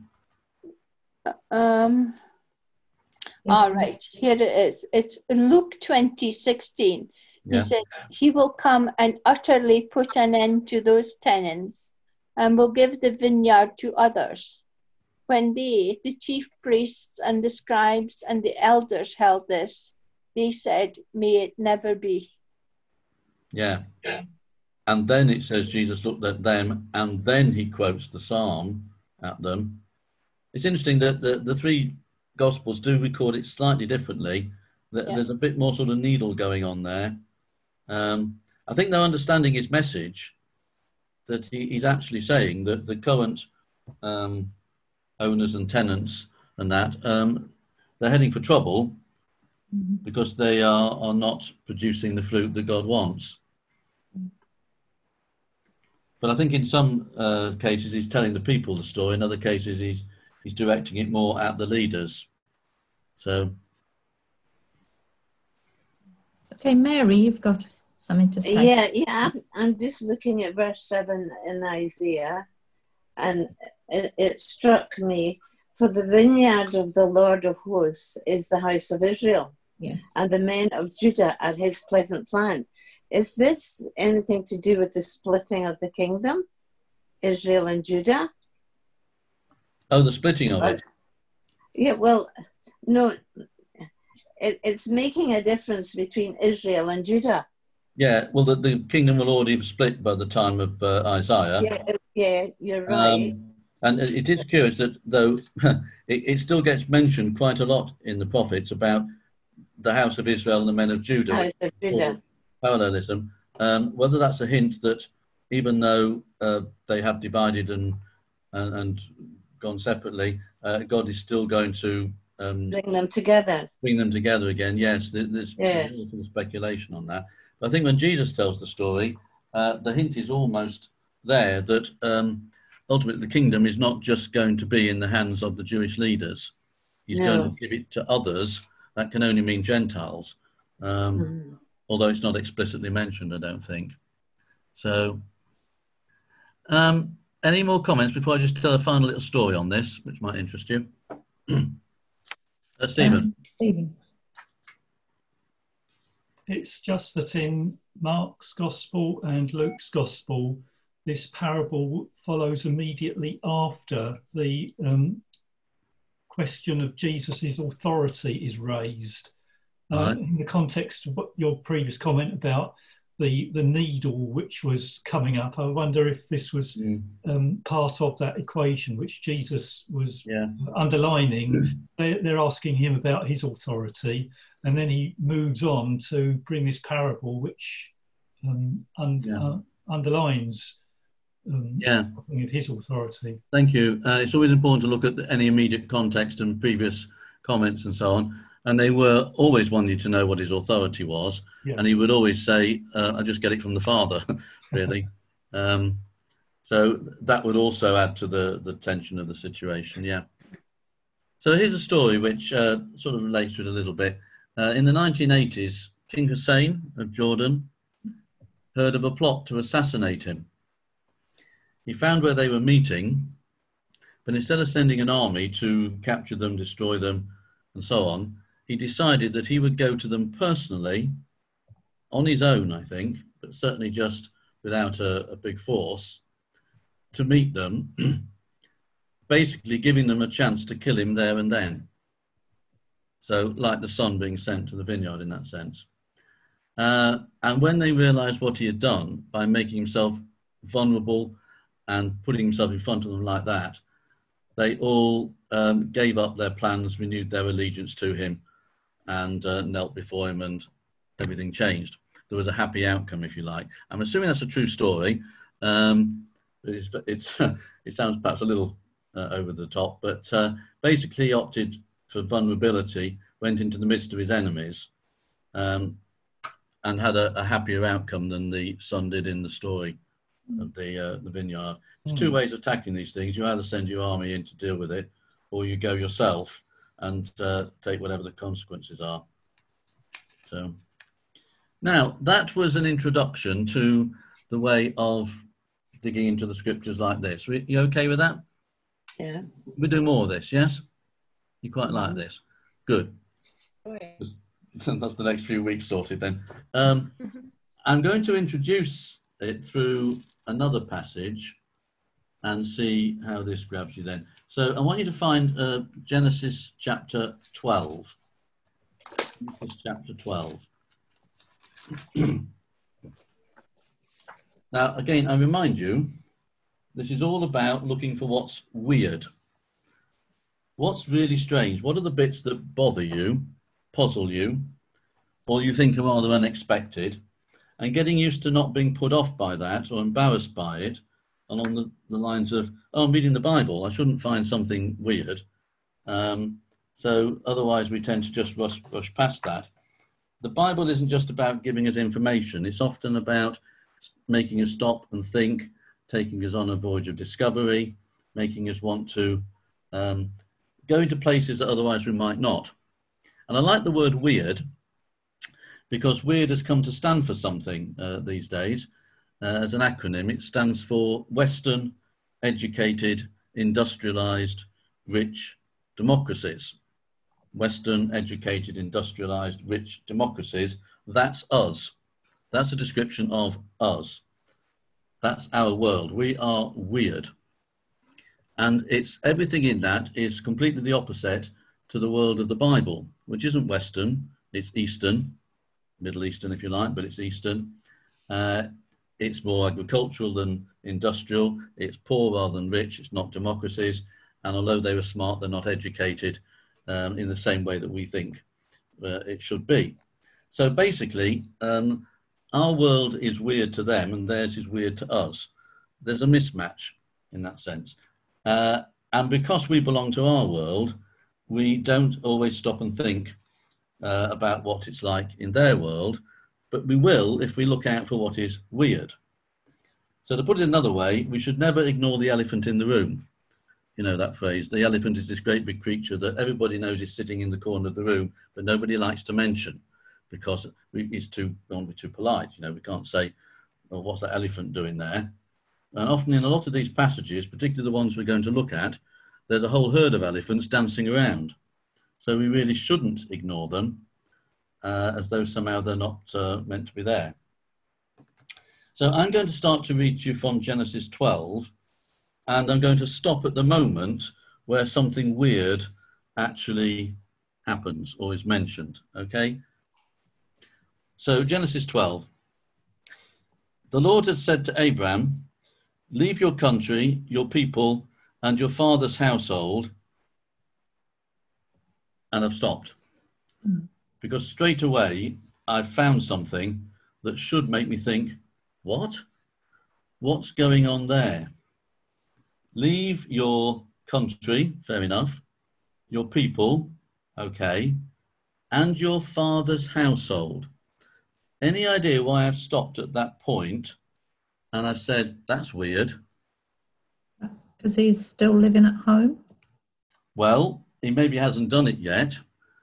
All right, here it is. It's Luke 20:16. He says, he will come and utterly put an end to those tenants and will give the vineyard to others. When they, the chief priests and the scribes and the elders, heard this, they said, may it never be. Yeah. And then it says Jesus looked at them, and then he quotes the psalm at them. It's interesting that the three Gospels do record it slightly differently. There's a bit more sort of needle going on there. I think they're understanding his message, that he's actually saying that the current owners and tenants and that, they're heading for trouble because they are not producing the fruit that God wants. But I think in some cases he's telling the people the story. In other cases he's directing it more at the leaders. So. Okay, Mary, you've got something to say. Yeah. I'm just looking at verse 7 in Isaiah, and it struck me, for the vineyard of the Lord of hosts is the house of Israel. Yes. And the men of Judah are his pleasant plant. Is this anything to do with the splitting of the kingdom, Israel and Judah? Oh, the splitting of it. Yeah, well, no, it's making a difference between Israel and Judah. Yeah, well, the kingdom will already have split by the time of Isaiah. Yeah, you're right. And it is curious that, though, it still gets mentioned quite a lot in the prophets about the house of Israel and the men of Judah. House of Judah. Parallelism. Whether that's a hint that even though they have divided and gone separately, God is still going to bring them together. Bring them together again. Yes, there's some speculation on that. But I think when Jesus tells the story, the hint is almost there that ultimately the kingdom is not just going to be in the hands of the Jewish leaders. He's going to give it to others. That can only mean Gentiles. Although it's not explicitly mentioned, I don't think. So, any more comments before I just tell a final little story on this, which might interest you? Stephen. It's just that in Mark's Gospel and Luke's Gospel, this parable follows immediately after the question of Jesus's authority is raised. In the context of what your previous comment about the needle which was coming up, I wonder if this was part of that equation which Jesus was underlining. They're asking him about his authority, and then he moves on to bring this parable which underlines something of his authority. Thank you. It's always important to look at any immediate context and previous comments and so on. And they were always wanting to know what his authority was. Yeah. And he would always say, I just get it from the Father, really. So that would also add to the tension of the situation, yeah. So here's a story which sort of relates to it a little bit. In the 1980s, King Hussein of Jordan heard of a plot to assassinate him. He found where they were meeting, but instead of sending an army to capture them, destroy them, and so on, he decided that he would go to them personally, on his own, I think, but certainly just without a big force, to meet them, basically giving them a chance to kill him there and then. So like the son being sent to the vineyard in that sense. And when they realized what he had done by making himself vulnerable and putting himself in front of them like that, they all gave up their plans, renewed their allegiance to him, and knelt before him, and everything changed. There was a happy outcome, if you like. I'm assuming that's a true story. It sounds perhaps a little over the top, but basically he opted for vulnerability, went into the midst of his enemies, and had a happier outcome than the son did in the story of the vineyard. There's two ways of tackling these things. You either send your army in to deal with it, or you go yourself and take whatever the consequences are. So now that was an introduction to the way of digging into the scriptures like this. You okay with that? Yeah. We do more of this, yes? You quite like this? Good. That's the next few weeks sorted then. I'm going to introduce it through another passage and see how this grabs you then. So I want you to find Genesis chapter 12. Genesis chapter 12. Now, again, I remind you, this is all about looking for what's weird. What's really strange? What are the bits that bother you, puzzle you, or you think are rather unexpected, and getting used to not being put off by that or embarrassed by it, along the lines of, oh, I'm reading the Bible, I shouldn't find something weird. So otherwise we tend to just rush past that. The Bible isn't just about giving us information, it's often about making us stop and think, taking us on a voyage of discovery, making us want to go into places that otherwise we might not. And I like the word weird, because weird has come to stand for something these days. As an acronym, it stands for Western, Educated, Industrialized, Rich Democracies. Western, educated, industrialized, rich democracies. That's us. That's a description of us. That's our world. We are weird. And it's everything in that is completely the opposite to the world of the Bible, which isn't Western, it's Eastern, Middle Eastern if you like, but it's Eastern. It's more agricultural than industrial. It's poor rather than rich. It's not democracies. And although they were smart, they're not educated in the same way that we think it should be. So basically, our world is weird to them and theirs is weird to us. There's a mismatch in that sense. And because we belong to our world, we don't always stop and think about what it's like in their world, but we will if we look out for what is weird. So to put it another way, we should never ignore the elephant in the room. You know that phrase, the elephant is this great big creature that everybody knows is sitting in the corner of the room, but nobody likes to mention because it's too polite. You know, we can't say, well, what's that elephant doing there? And often in a lot of these passages, particularly the ones we're going to look at, there's a whole herd of elephants dancing around. So we really shouldn't ignore them as though somehow they're not meant to be there. So I'm going to start to read you from Genesis 12, and I'm going to stop at the moment where something weird actually happens or is mentioned, okay? So Genesis 12. The Lord had said to Abram, leave your country, your people, and your father's household, and I've stopped. Because straight away, I've found something that should make me think, what? What's going on there? Leave your country, fair enough. Your people, okay. and your father's household. Any idea why I've stopped at that point and I've said, that's weird? Because he's still living at home? Well, he maybe hasn't done it yet.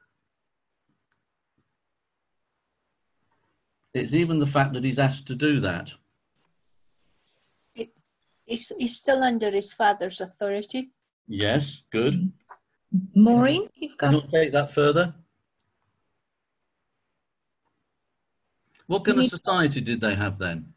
It's even the fact that he's asked to do that. He's still under his father's authority. Yes, good. Maureen, you've got... Can you take that further? What kind of society did they have then?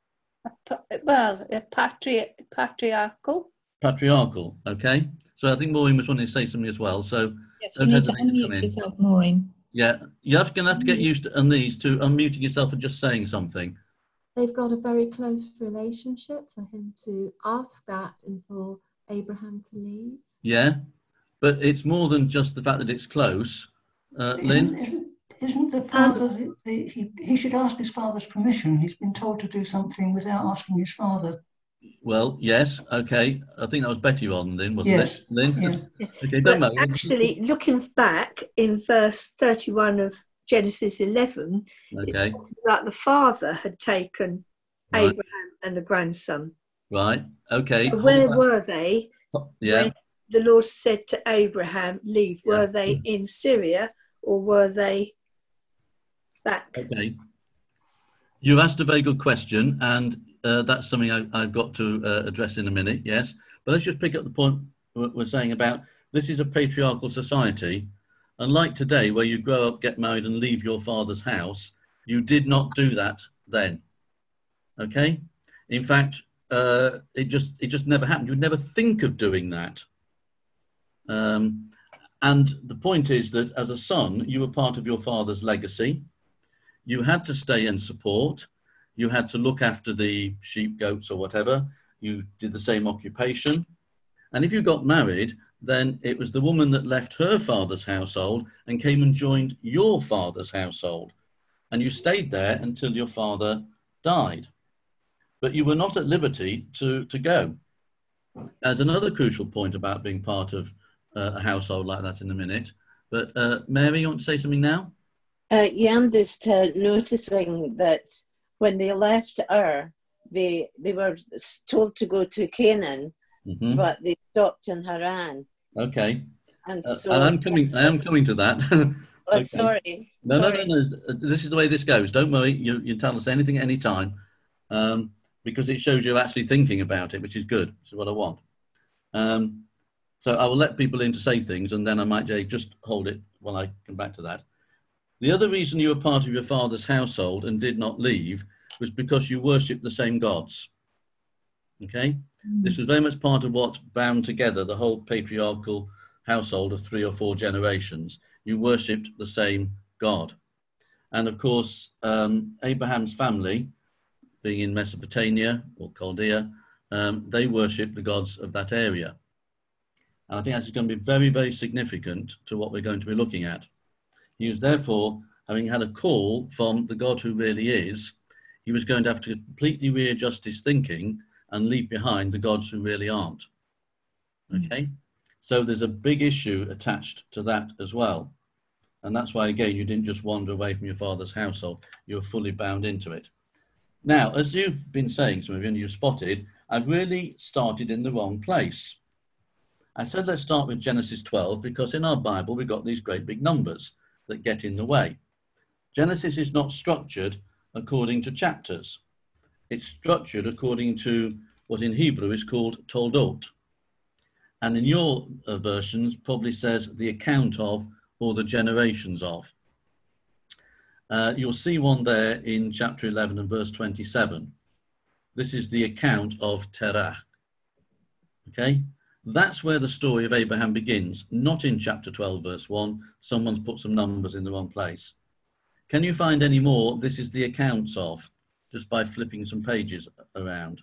Well, patriarchal. Patriarchal, okay. So I think Maureen was wanting to say something as well. So yes, you need to unmute yourself, Maureen. Yeah, you're going to have to get used to, on these, to unmuting yourself and just saying something. They've got a very close relationship for him to ask that and for Abraham to leave. Yeah, but it's more than just the fact that it's close. Lynn? Isn't the father, he should ask his father's permission. He's been told to do something without asking his father. Well, yes, okay. I think that was Betty rather than Lynn, wasn't it? Lynn? Yeah. Okay, don't But matter. actually, looking back in verse 31 of Genesis 11, okay, it talks about the father had taken Abraham and the grandson. Right, okay. So where were they when the Lord said to Abraham, leave? Were they in Syria or were they back? Okay. You asked a very good question, and that's something I've got to address in a minute, yes. But let's just pick up the point we're saying about this is a patriarchal society. Unlike today, where you grow up, get married, and leave your father's house, you did not do that then. Okay? In fact, it just never happened. You'd never think of doing that. And the point is that as a son, you were part of your father's legacy. You had to stay and support. You had to look after the sheep, goats, or whatever. You did the same occupation. And if you got married, then it was the woman that left her father's household and came and joined your father's household. And you stayed there until your father died. But you were not at liberty to go. As another crucial point about being part of a household like that in a minute. But Mary, you want to say something now? Yeah, I'm just noticing that when they left Ur, they were told to go to Canaan, but they stopped in Haran. Okay. And so I am coming to that. Oh, okay. sorry. No. This is the way this goes. Don't worry. You tell us anything at any time, because it shows you're actually thinking about it, which is good. Which is what I want. So I will let people in to say things, and then I might just hold it while I come back to that. The other reason you were part of your father's household and did not leave was because you worshipped the same gods. Okay? This was very much part of what bound together the whole patriarchal household of 3 or 4 generations. You worshipped the same God. And of course, Abraham's family, being in Mesopotamia or Chaldea, they worshipped the gods of that area. And I think that's going to be very, very significant to what we're going to be looking at. He was therefore, having had a call from the God who really is, he was going to have to completely readjust his thinking and leave behind the gods who really aren't. Okay? So there's a big issue attached to that as well. And that's why, again, you didn't just wander away from your father's household. You were fully bound into it. Now, as you've been saying, some of you, and you've spotted, I've really started in the wrong place. I said let's start with Genesis 12 because in our Bible we've got these great big numbers that get in the way. Genesis is not structured according to chapters. It's structured according to what in Hebrew is called Toldot. And in your versions probably says the account of or the generations of. You'll see one there in chapter 11 and verse 27. This is the account of Terah. Okay? That's where the story of Abraham begins, not in chapter 12, verse 1. Someone's put some numbers in the wrong place. Can you find any more? This is the accounts of, just by flipping some pages around.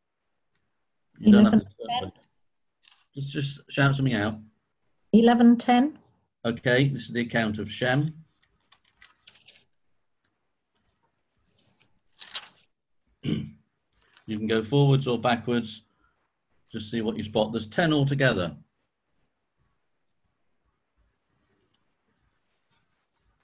You don't have to, just shout something out. 11:10. Okay, this is the account of Shem. You can go forwards or backwards. Just see what you spot. There's 10 altogether.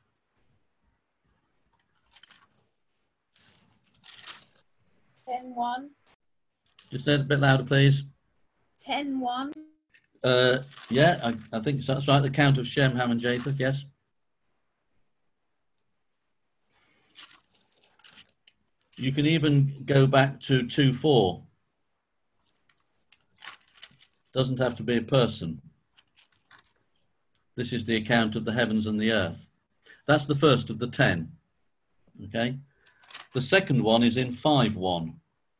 10:1. Just say it a bit louder, please. 10:1. Yeah, I think that's right. The count of Shem, Ham, and Japheth, yes. You can even go back to 2:4. Doesn't have to be a person. This is the account of the heavens and the earth. That's the first of the 10. Okay. The second one is in 5:1.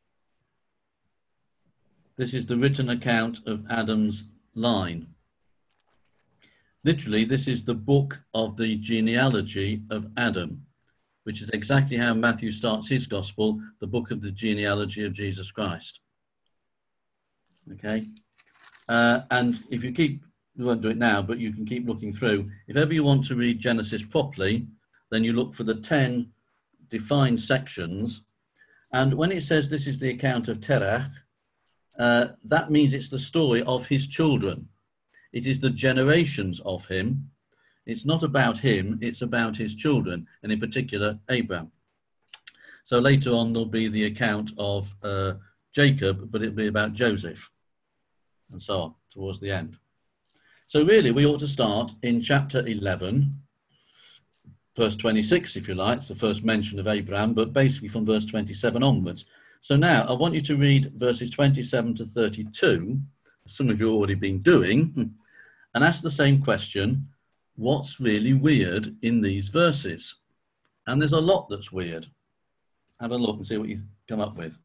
This is the written account of Adam's line. Literally, this is the book of the genealogy of Adam, which is exactly how Matthew starts his gospel, the book of the genealogy of Jesus Christ. Okay. And if you keep, we won't do it now, but you can keep looking through. If ever you want to read Genesis properly, then you look for the 10 defined sections. And when it says this is the account of Terach, that means it's the story of his children. It is the generations of him. It's not about him, it's about his children, and in particular, Abraham. So later on, there'll be the account of Jacob, but it'll be about Joseph, and so on, towards the end. So really, we ought to start in chapter 11, verse 26, if you like. It's the first mention of Abraham, but basically from verse 27 onwards. So now, I want you to read verses 27 to 32, some of you have already been doing, and ask the same question: what's really weird in these verses? And there's a lot that's weird. Have a look and see what you come up with.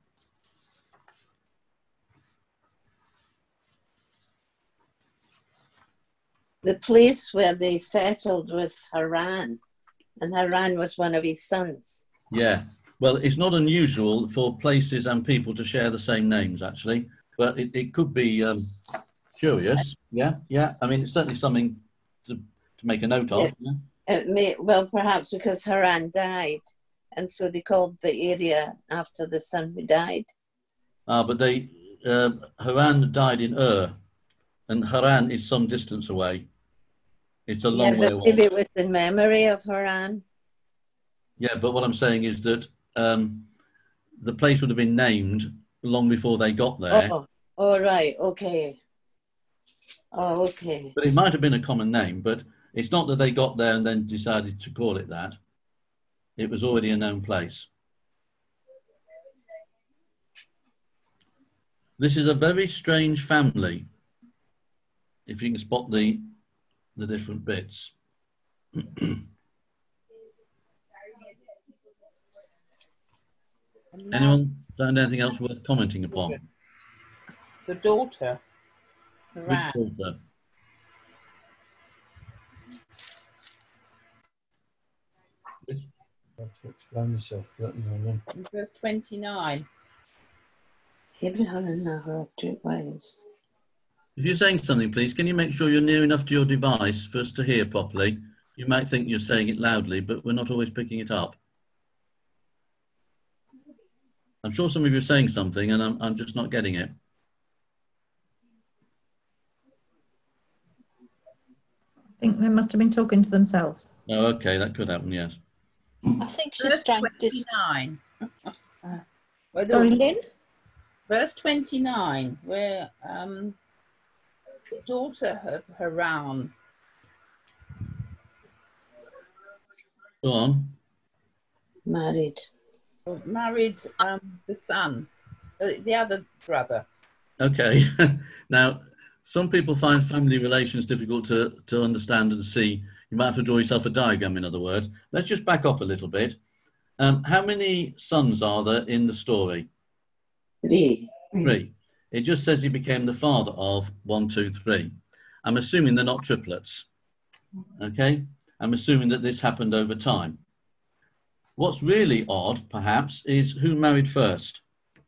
The place where they settled was Haran, and Haran was one of his sons. Yeah, well, it's not unusual for places and people to share the same names, actually, but it could be curious. Yeah, yeah. I mean, it's certainly something to make a note of. Yeah. It may, well, perhaps because Haran died, and so they called the area after the son who died. But Haran died in Ur, and Haran is some distance away. It's a long way away. Maybe it was in memory of Haran. Yeah, but what I'm saying is that the place would have been named long before they got there. Oh, right, okay. Oh, okay. But it might have been a common name, but it's not that they got there and then decided to call it that. It was already a known place. This is a very strange family, if you can spot the different bits. Anyone found anything else worth commenting upon? The daughter. Which daughter? You have to explain yourself. Verse 29. Abraham and Nahor two wives. If you're saying something, please, can you make sure you're near enough to your device for us to hear properly? You might think you're saying it loudly, but we're not always picking it up. I'm sure some of you are saying something, and I'm just not getting it. I think they must have been talking to themselves. Oh, okay, that could happen, yes. I think she's trying to... 29. Sorry, Lynn? Verse 29, where the daughter of Haran. Go on. Married the son, the other brother. Okay. Now, some people find family relations difficult to understand and see. You might have to draw yourself a diagram, in other words. Let's just back off a little bit. How many sons are there in the story? 3. 3. It just says he became the father of 1, 2, 3. I'm assuming they're not triplets. Okay? I'm assuming that this happened over time. What's really odd, perhaps, is who married first?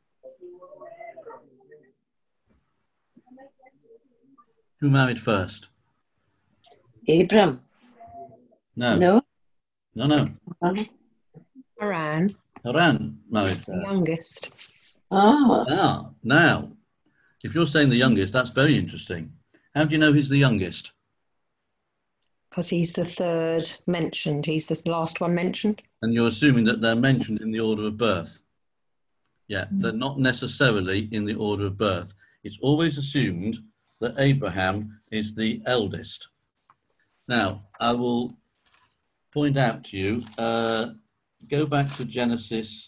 Who married first? Abram. No. No? No. Haran. Haran married first. The youngest. Oh. Now, if you're saying the youngest, that's very interesting. How do you know he's the youngest? Because he's the third mentioned. He's the last one mentioned. And you're assuming that they're mentioned in the order of birth? Yeah, they're not necessarily in the order of birth. It's always assumed that Abraham is the eldest. Now, I will point out to you, go back to Genesis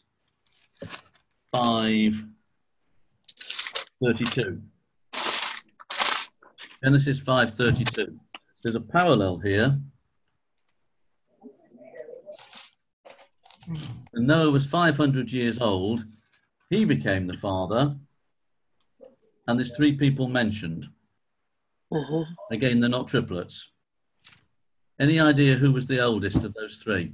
5:32. Genesis 5:32. There's a parallel here. When Noah was 500 years old, he became the father, and there's 3 people mentioned. Again, they're not triplets. Any idea who was the oldest of those 3?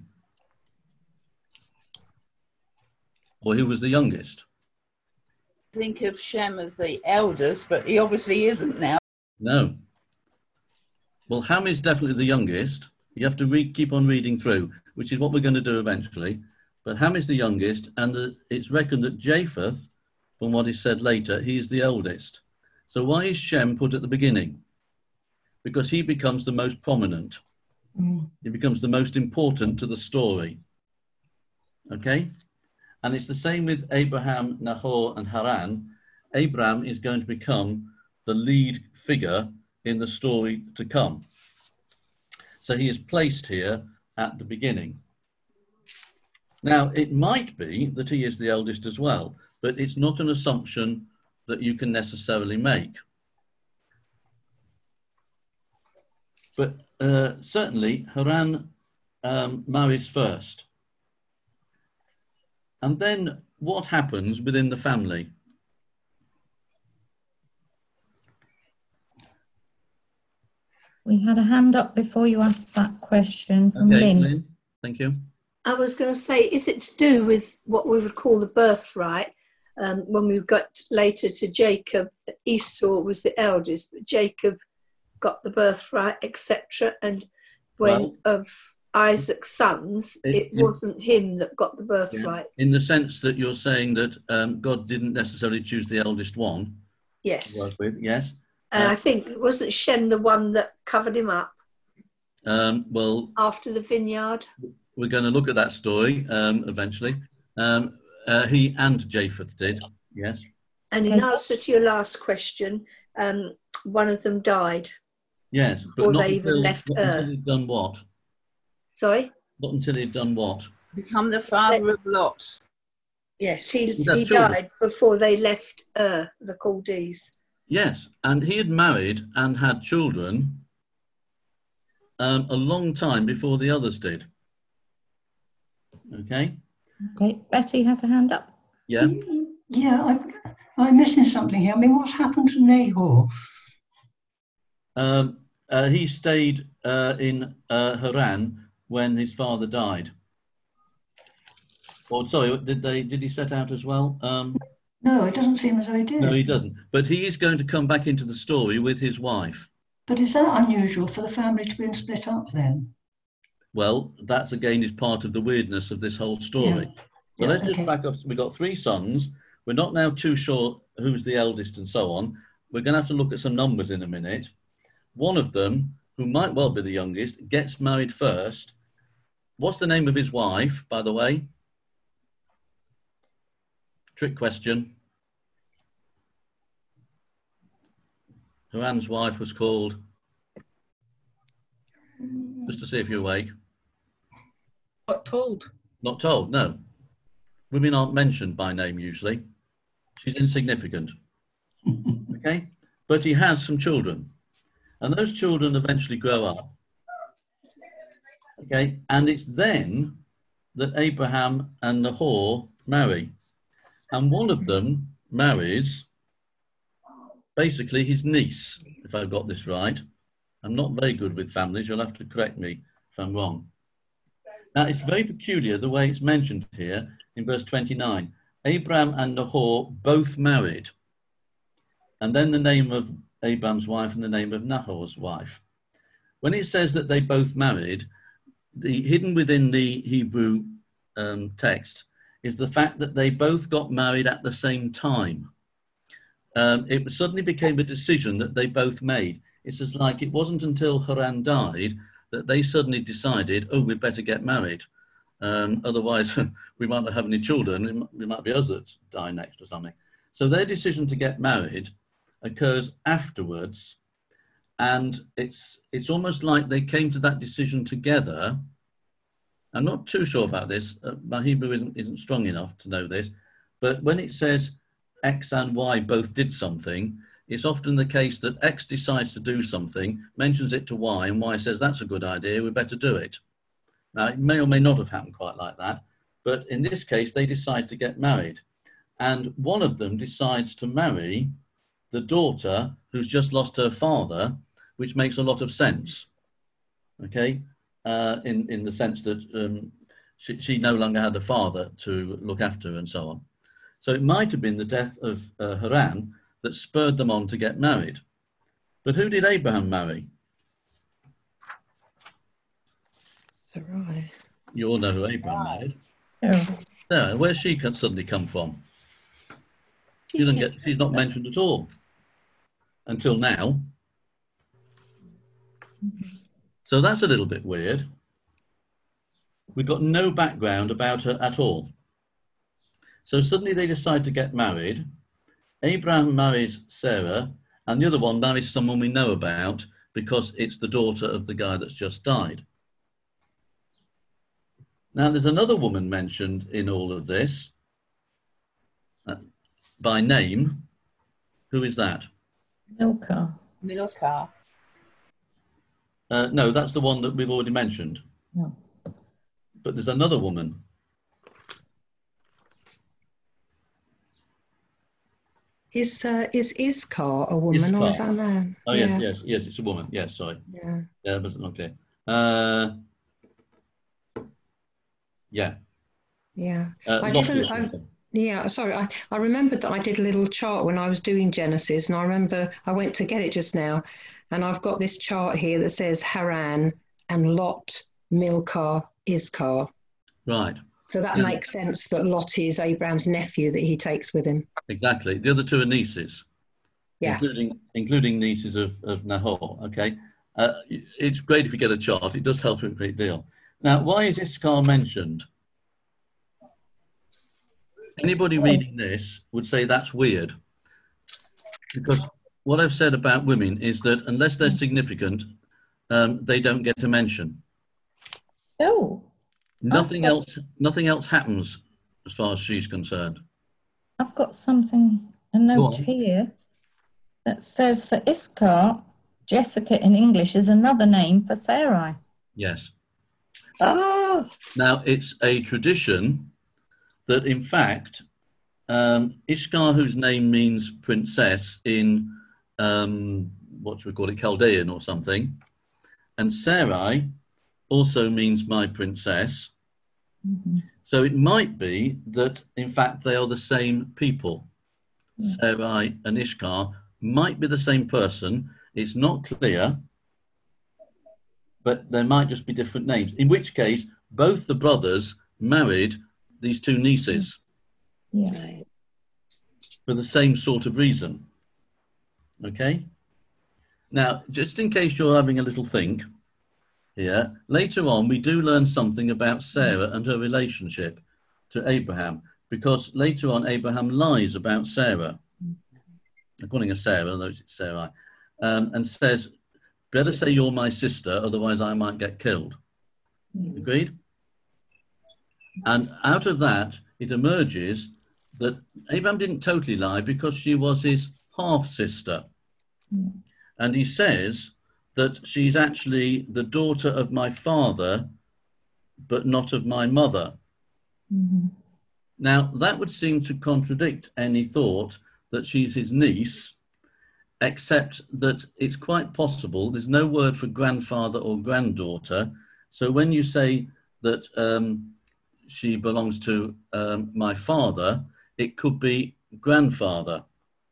Or who was the youngest? Think of Shem as the eldest, but he obviously isn't now. No. Well, Ham is definitely the youngest. You have to keep on reading through, which is what we're going to do eventually. But Ham is the youngest, and it's reckoned that Japheth, from what is said later, he is the eldest. So why is Shem put at the beginning? Because he becomes the most prominent. He becomes the most important to the story. Okay? And it's the same with Abraham, Nahor, and Haran. Abraham is going to become the lead figure in the story to come. So he is placed here at the beginning. Now, it might be that he is the eldest as well, but it's not an assumption that you can necessarily make. But certainly, Haran marries first. And then what happens within the family? We had a hand up before you asked that question from Okay, Lynn. Lynn, thank you. I was going to say, is it to do with what we would call the birthright? When we got later to Jacob, Esau was the eldest, but Jacob got the birthright, etc. And when of Isaac's sons, it wasn't him that got the birthright. Yeah. In the sense that you're saying that God didn't necessarily choose the eldest one. Yes. To work with, yes. And I think, wasn't Shem the one that covered him up well, after the vineyard? We're going to look at that story eventually. He and Japheth did, yes. And in answer to your last question, one of them died. Yes, before but not they even until, left not until he'd done what? Sorry? Not until he'd done what? Become the father of Lot. Yes, he children? died before they left the Chaldees. Yes, and he had married and had children a long time before the others did. Okay. Okay, Betty has a hand up. Yeah. Yeah, I'm missing something here. I mean, what happened to Nahor? He stayed in Haran when his father died. Or sorry, did he set out as well? No, it doesn't seem as though he did. No, he doesn't. But he is going to come back into the story with his wife. But is that unusual for the family to be split up then? Well, that's again is part of the weirdness of this whole story. Yeah. So let's just back up. We've got 3 sons. We're not now too sure who's the eldest and so on. We're going to have to look at some numbers in a minute. One of them, who might well be the youngest, gets married first. What's the name of his wife, by the way? Trick question. Haran's wife was called, just to see if you're awake. Not told. Not told, no. Women aren't mentioned by name usually. She's insignificant. Okay? But he has some children. And those children eventually grow up. Okay? And it's then that Abraham and Nahor marry. And one of them marries basically his niece, if I've got this right. I'm not very good with families. You'll have to correct me if I'm wrong. Now, it's very peculiar the way it's mentioned here in verse 29. Abraham and Nahor both married. And then the name of Abraham's wife and the name of Nahor's wife. When it says that they both married, hidden within the Hebrew text is the fact that they both got married at the same time. It suddenly became a decision that they both made. It's just like it wasn't until Haran died that they suddenly decided, oh, we'd better get married. Otherwise, we might not have any children. It might be us that die next or something. So their decision to get married occurs afterwards, and it's almost like they came to that decision together. I'm not too sure about this. My Hebrew isn't strong enough to know this, but when it says X and Y both did something, it's often the case that X decides to do something, mentions it to Y, and Y says, that's a good idea, we better do it. Now, it may or may not have happened quite like that, but in this case, they decide to get married. And one of them decides to marry the daughter who's just lost her father, which makes a lot of sense, okay? In the sense that she no longer had a father to look after her and so on. So it might have been the death of Haran that spurred them on to get married. But who did Abraham marry? Sarai. You all know who Abraham married. Yeah. Yeah, where's she suddenly come from? She's not mentioned at all until now. So that's a little bit weird. We've got no background about her at all. So suddenly they decide to get married. Abraham marries Sarah, and the other one marries someone we know about because it's the daughter of the guy that's just died. Now, there's another woman mentioned in all of this by name. Who is that? Milcah. Milcah. No, that's the one that we've already mentioned. No. But there's another woman. Is Iskar a woman or is that a man? Oh, yes, it's a woman. Yes, sorry. Yeah. Yeah, but not clear. Yeah. Yeah. Sorry, I remembered that I did a little chart when I was doing Genesis, and I remember I went to get it just now, and I've got this chart here that says Haran and Lot, Milcah, Iskar. Right. So that makes sense that Lot is Abraham's nephew that he takes with him. Exactly. The other two are nieces. Yeah. Including nieces of Nahor. Okay. It's great if you get a chart. It does help a great deal. Now, why is Iskar mentioned? Anybody reading this would say that's weird. Because what I've said about women is that unless they're significant, they don't get a mention. Oh. Nothing else happens as far as she's concerned. I've got a note here that says that Iskar, Jessica in English, is another name for Sarai. Yes. Oh. Now, it's a tradition that, in fact, Ishkar, whose name means princess in, what should we call it, Chaldean or something, and Sarai also means my princess. Mm-hmm. So it might be that, in fact, they are the same people. Yeah. Sarai and Ishkar might be the same person. It's not clear, but there might just be different names, in which case both the brothers married these two nieces. Yeah. For the same sort of reason. Okay? Now, just in case you're having a little think here, later on we do learn something about Sarah and her relationship to Abraham, because later on Abraham lies about Sarah. I'm calling her Sarah, although it's Sarai, and says, better say you're my sister, otherwise I might get killed. Agreed? And out of that, it emerges that Abraham didn't totally lie because she was his half-sister. Mm. And he says that she's actually the daughter of my father, but not of my mother. Mm-hmm. Now, that would seem to contradict any thought that she's his niece, except that it's quite possible. There's no word for grandfather or granddaughter. So when you say that she belongs to my father, it could be grandfather.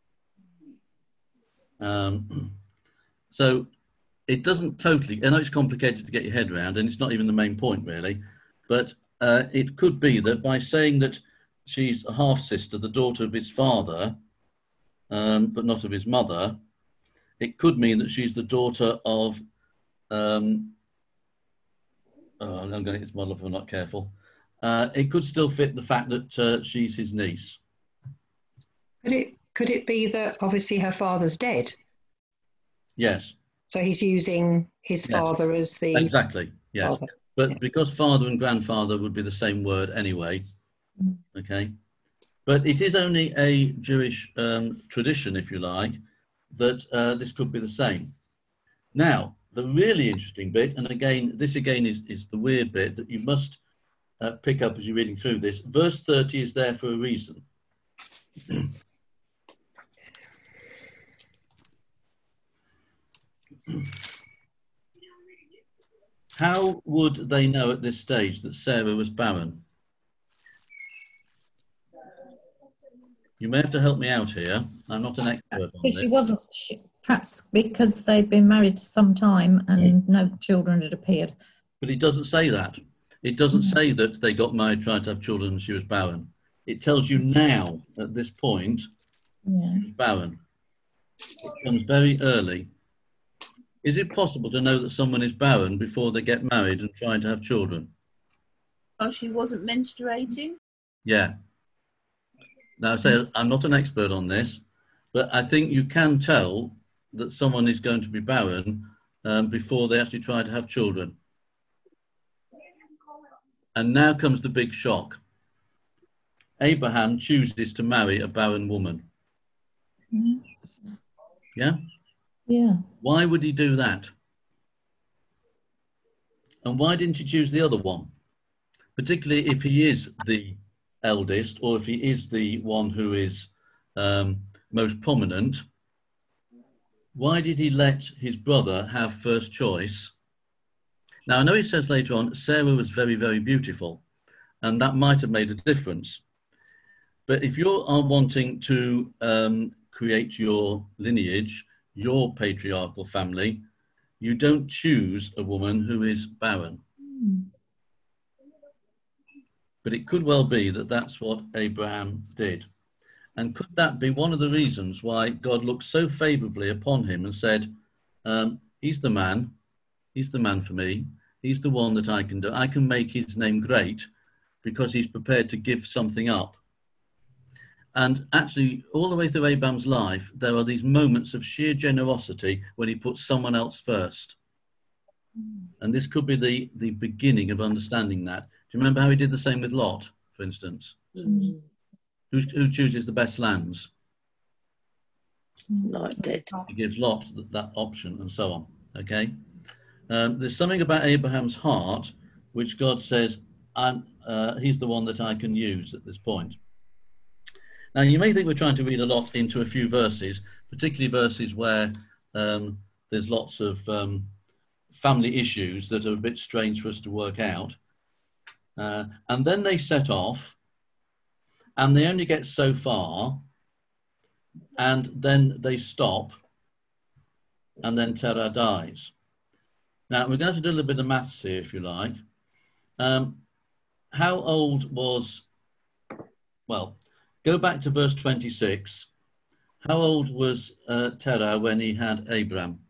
So it doesn't totally, I know it's complicated to get your head around, and it's not even the main point really, but it could be that by saying that she's a half-sister, the daughter of his father, but not of his mother, it could mean that she's the daughter of, I'm going to get this model up if I'm not careful, it could still fit the fact that she's his niece. Could it be that obviously her father's dead? Yes. So he's using his father as the... Exactly, yes. Father. But because father and grandfather would be the same word anyway, okay? But it is only a Jewish tradition, if you like, that this could be the same. Now, the really interesting bit, and again, this again is the weird bit that you must pick up as you're reading through this. Verse 30 is there for a reason. How would they know at this stage that Sarah was barren? You may have to help me out here. I'm not an expert on this. She wasn't, perhaps because they'd been married some time and no children had appeared. But it doesn't say that. It doesn't say that they got married, tried to have children, and she was barren. It tells you now, at this point, she was barren. It comes very early. Is it possible to know that someone is barren before they get married and trying to have children? Oh, she wasn't menstruating? Yeah. Now, I say I'm not an expert on this, but I think you can tell that someone is going to be barren before they actually try to have children. And now comes the big shock. Abraham chooses to marry a barren woman. Yeah? Yeah. Why would he do that? And why didn't he choose the other one? Particularly if he is the eldest, or if he is the one who is most prominent. Why did he let his brother have first choice? Now, I know he says later on, Sarah was very, very beautiful, and that might have made a difference. But if you are wanting to create your lineage, your patriarchal family, you don't choose a woman who is barren. But it could well be that that's what Abraham did. And could that be one of the reasons why God looked so favorably upon him and said, he's the man for me, he's the one that I can do. I can make his name great because he's prepared to give something up. And actually, all the way through Abraham's life, there are these moments of sheer generosity when he puts someone else first. And this could be the beginning of understanding that. Do you remember how he did the same with Lot, for instance? Who chooses the best lands? Lot did. He gives Lot that option and so on, okay? There's something about Abraham's heart which God says, he's the one that I can use at this point. Now, you may think we're trying to read a lot into a few verses, particularly verses where there's lots of family issues that are a bit strange for us to work out. And then they set off, and they only get so far, and then they stop, and then Terah dies. Now, we're going to have to do a little bit of maths here, if you like. How old was, well, go back to verse 26. How old was Terah when he had Abraham?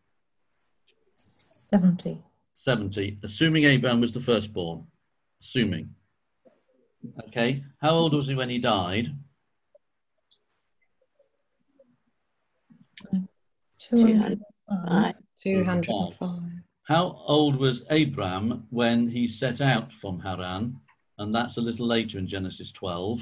70. 70, assuming Abraham was the firstborn. Assuming. Okay, how old was he when he died? 205. 205. How old was Abraham when he set out from Haran? And that's a little later in Genesis 12.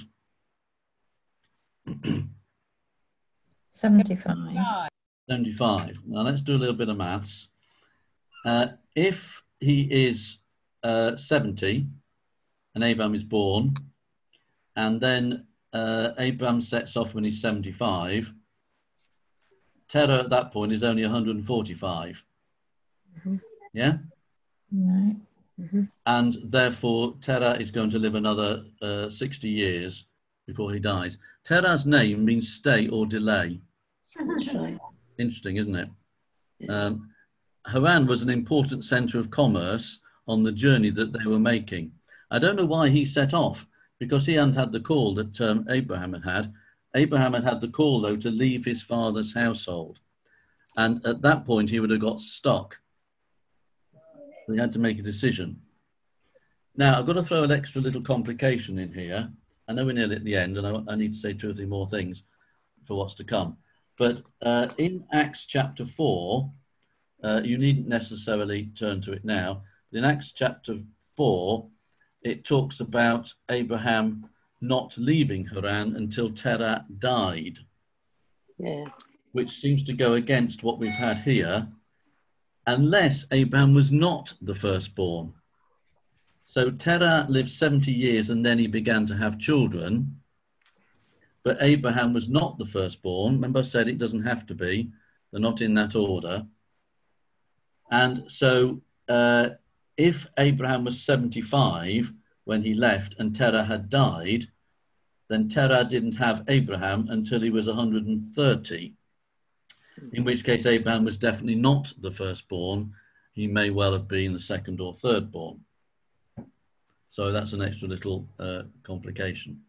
75. 75. Now let's do a little bit of maths. If he is 70 and Abraham is born, and then Abraham sets off when he's 75, Terah at that point is only 145. Yeah? Right. And therefore Terah is going to live another 60 years before he dies. Terah's name means stay or delay. Interesting, isn't it? Haran was an important center of commerce on the journey that they were making. I don't know why he set off, because he hadn't had the call that Abraham had had. Abraham had had the call, though, to leave his father's household. And at that point, he would have got stuck. He had to make a decision. Now, I've got to throw an extra little complication in here. I know we're nearly at the end, and I need to say 2 or 3 more things for what's to come. But in Acts chapter 4, you needn't necessarily turn to it now. In Acts chapter 4, it talks about Abraham not leaving Haran until Terah died. Yeah. Which seems to go against what we've had here, unless Abraham was not the firstborn. So Terah lived 70 years and then he began to have children, but Abraham was not the firstborn. Remember I said it doesn't have to be. They're not in that order. And so if Abraham was 75 when he left and Terah had died, then Terah didn't have Abraham until he was 130. In which case Abraham was definitely not the firstborn. He may well have been the second or thirdborn. So that's an extra little complication.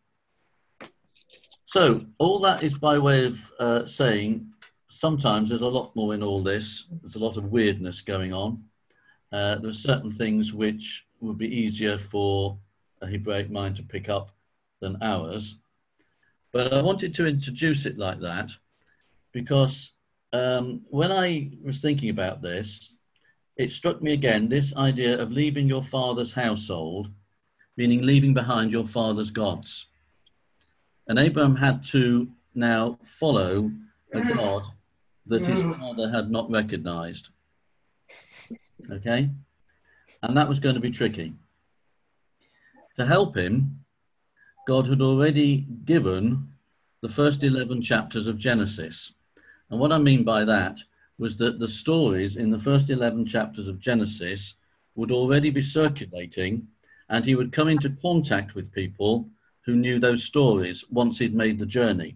So all that is by way of saying sometimes there's a lot more in all this. There's a lot of weirdness going on. There are certain things which would be easier for a Hebraic mind to pick up than ours. But I wanted to introduce it like that because when I was thinking about this, it struck me again, this idea of leaving your father's household, meaning leaving behind your father's gods. And Abraham had to now follow a God that his father had not recognized. Okay? And that was going to be tricky. To help him, God had already given the first 11 chapters of Genesis. And what I mean by that was that the stories in the first 11 chapters of Genesis would already be circulating, and he would come into contact with people who knew those stories once he'd made the journey.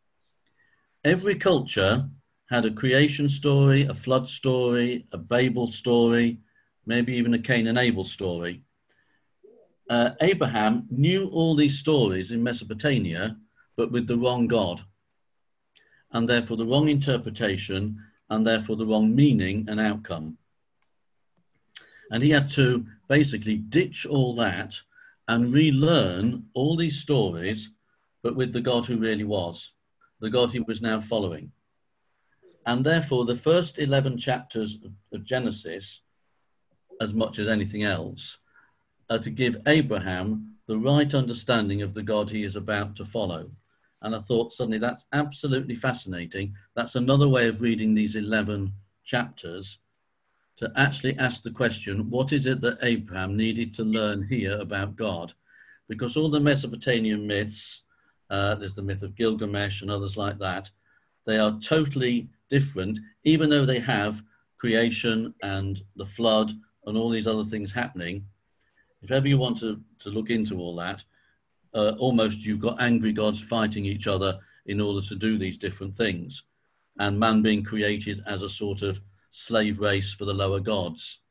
Every culture had a creation story, a flood story, a Babel story, maybe even a Cain and Abel story. Abraham knew all these stories in Mesopotamia, but with the wrong God, and therefore the wrong interpretation, and therefore the wrong meaning and outcome. And he had to basically ditch all that and relearn all these stories, but with the God who really was, the God he was now following. And therefore the first 11 chapters of Genesis, as much as anything else, are to give Abraham the right understanding of the God he is about to follow. And I thought suddenly that's absolutely fascinating. That's another way of reading these 11 chapters, to actually ask the question, what is it that Abraham needed to learn here about God? Because all the Mesopotamian myths, there's the myth of Gilgamesh and others like that, they are totally different, even though they have creation and the flood and all these other things happening. If ever you want to look into all that, almost you've got angry gods fighting each other in order to do these different things, and man being created as a sort of slave race for the lower gods.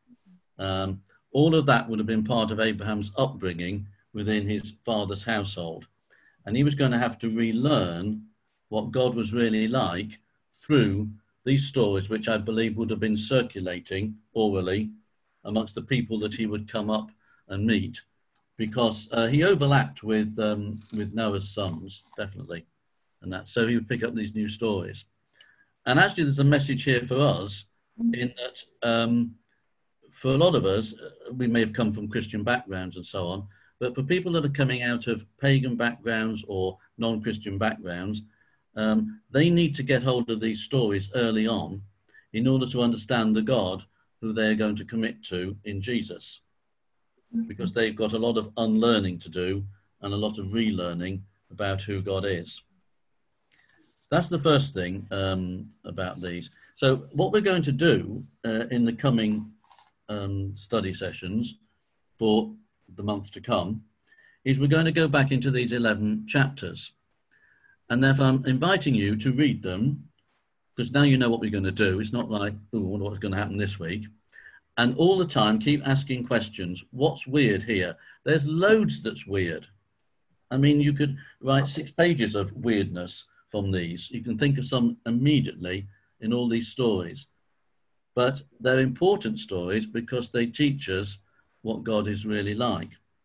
All of that would have been part of Abraham's upbringing within his father's household. And he was going to have to relearn what God was really like through these stories, which I believe would have been circulating orally amongst the people that he would come up and meet, because he overlapped with Noah's sons, definitely. And that, so he would pick up these new stories. And actually there's a message here for us, in that for a lot of us, we may have come from Christian backgrounds and so on, but for people that are coming out of pagan backgrounds or non-Christian backgrounds, they need to get hold of these stories early on in order to understand the God who they're going to commit to in Jesus, because they've got a lot of unlearning to do and a lot of relearning about who God is. That's the first thing about these. So what we're going to do in the coming study sessions for the month to come is we're going to go back into these 11 chapters. And therefore I'm inviting you to read them, because now you know what we're going to do. It's not like, oh, I wonder what's going to happen this week. And all the time keep asking questions. What's weird here? There's loads that's weird. I mean, you could write 6 pages of weirdness from these. You can think of some immediately in all these stories. But they're important stories because they teach us what God is really like.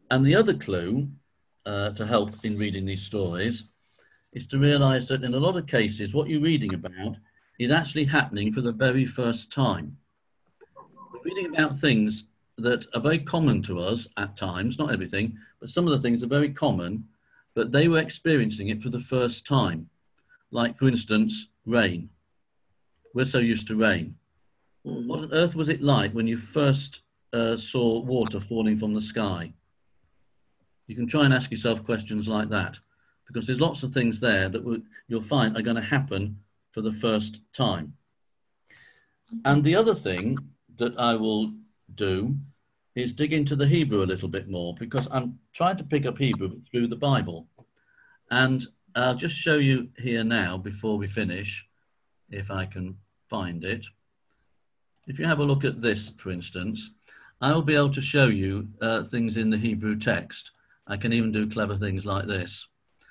And the other clue to help in reading these stories is to realize that in a lot of cases, what you're reading about is actually happening for the very first time. We're reading about things that are very common to us at times, not everything, but some of the things are very common, but they were experiencing it for the first time. Like, for instance, rain. We're so used to rain. What on earth was it like when you first saw water falling from the sky? You can try and ask yourself questions like that, because there's lots of things there that you'll find are going to happen for the first time. And the other thing that I will do is dig into the Hebrew a little bit more, because I'm trying to pick up Hebrew through the Bible. And I'll just show you here now before we finish, if I can find it. If you have a look at this, for instance, I will be able to show you things in the Hebrew text. I can even do clever things like this.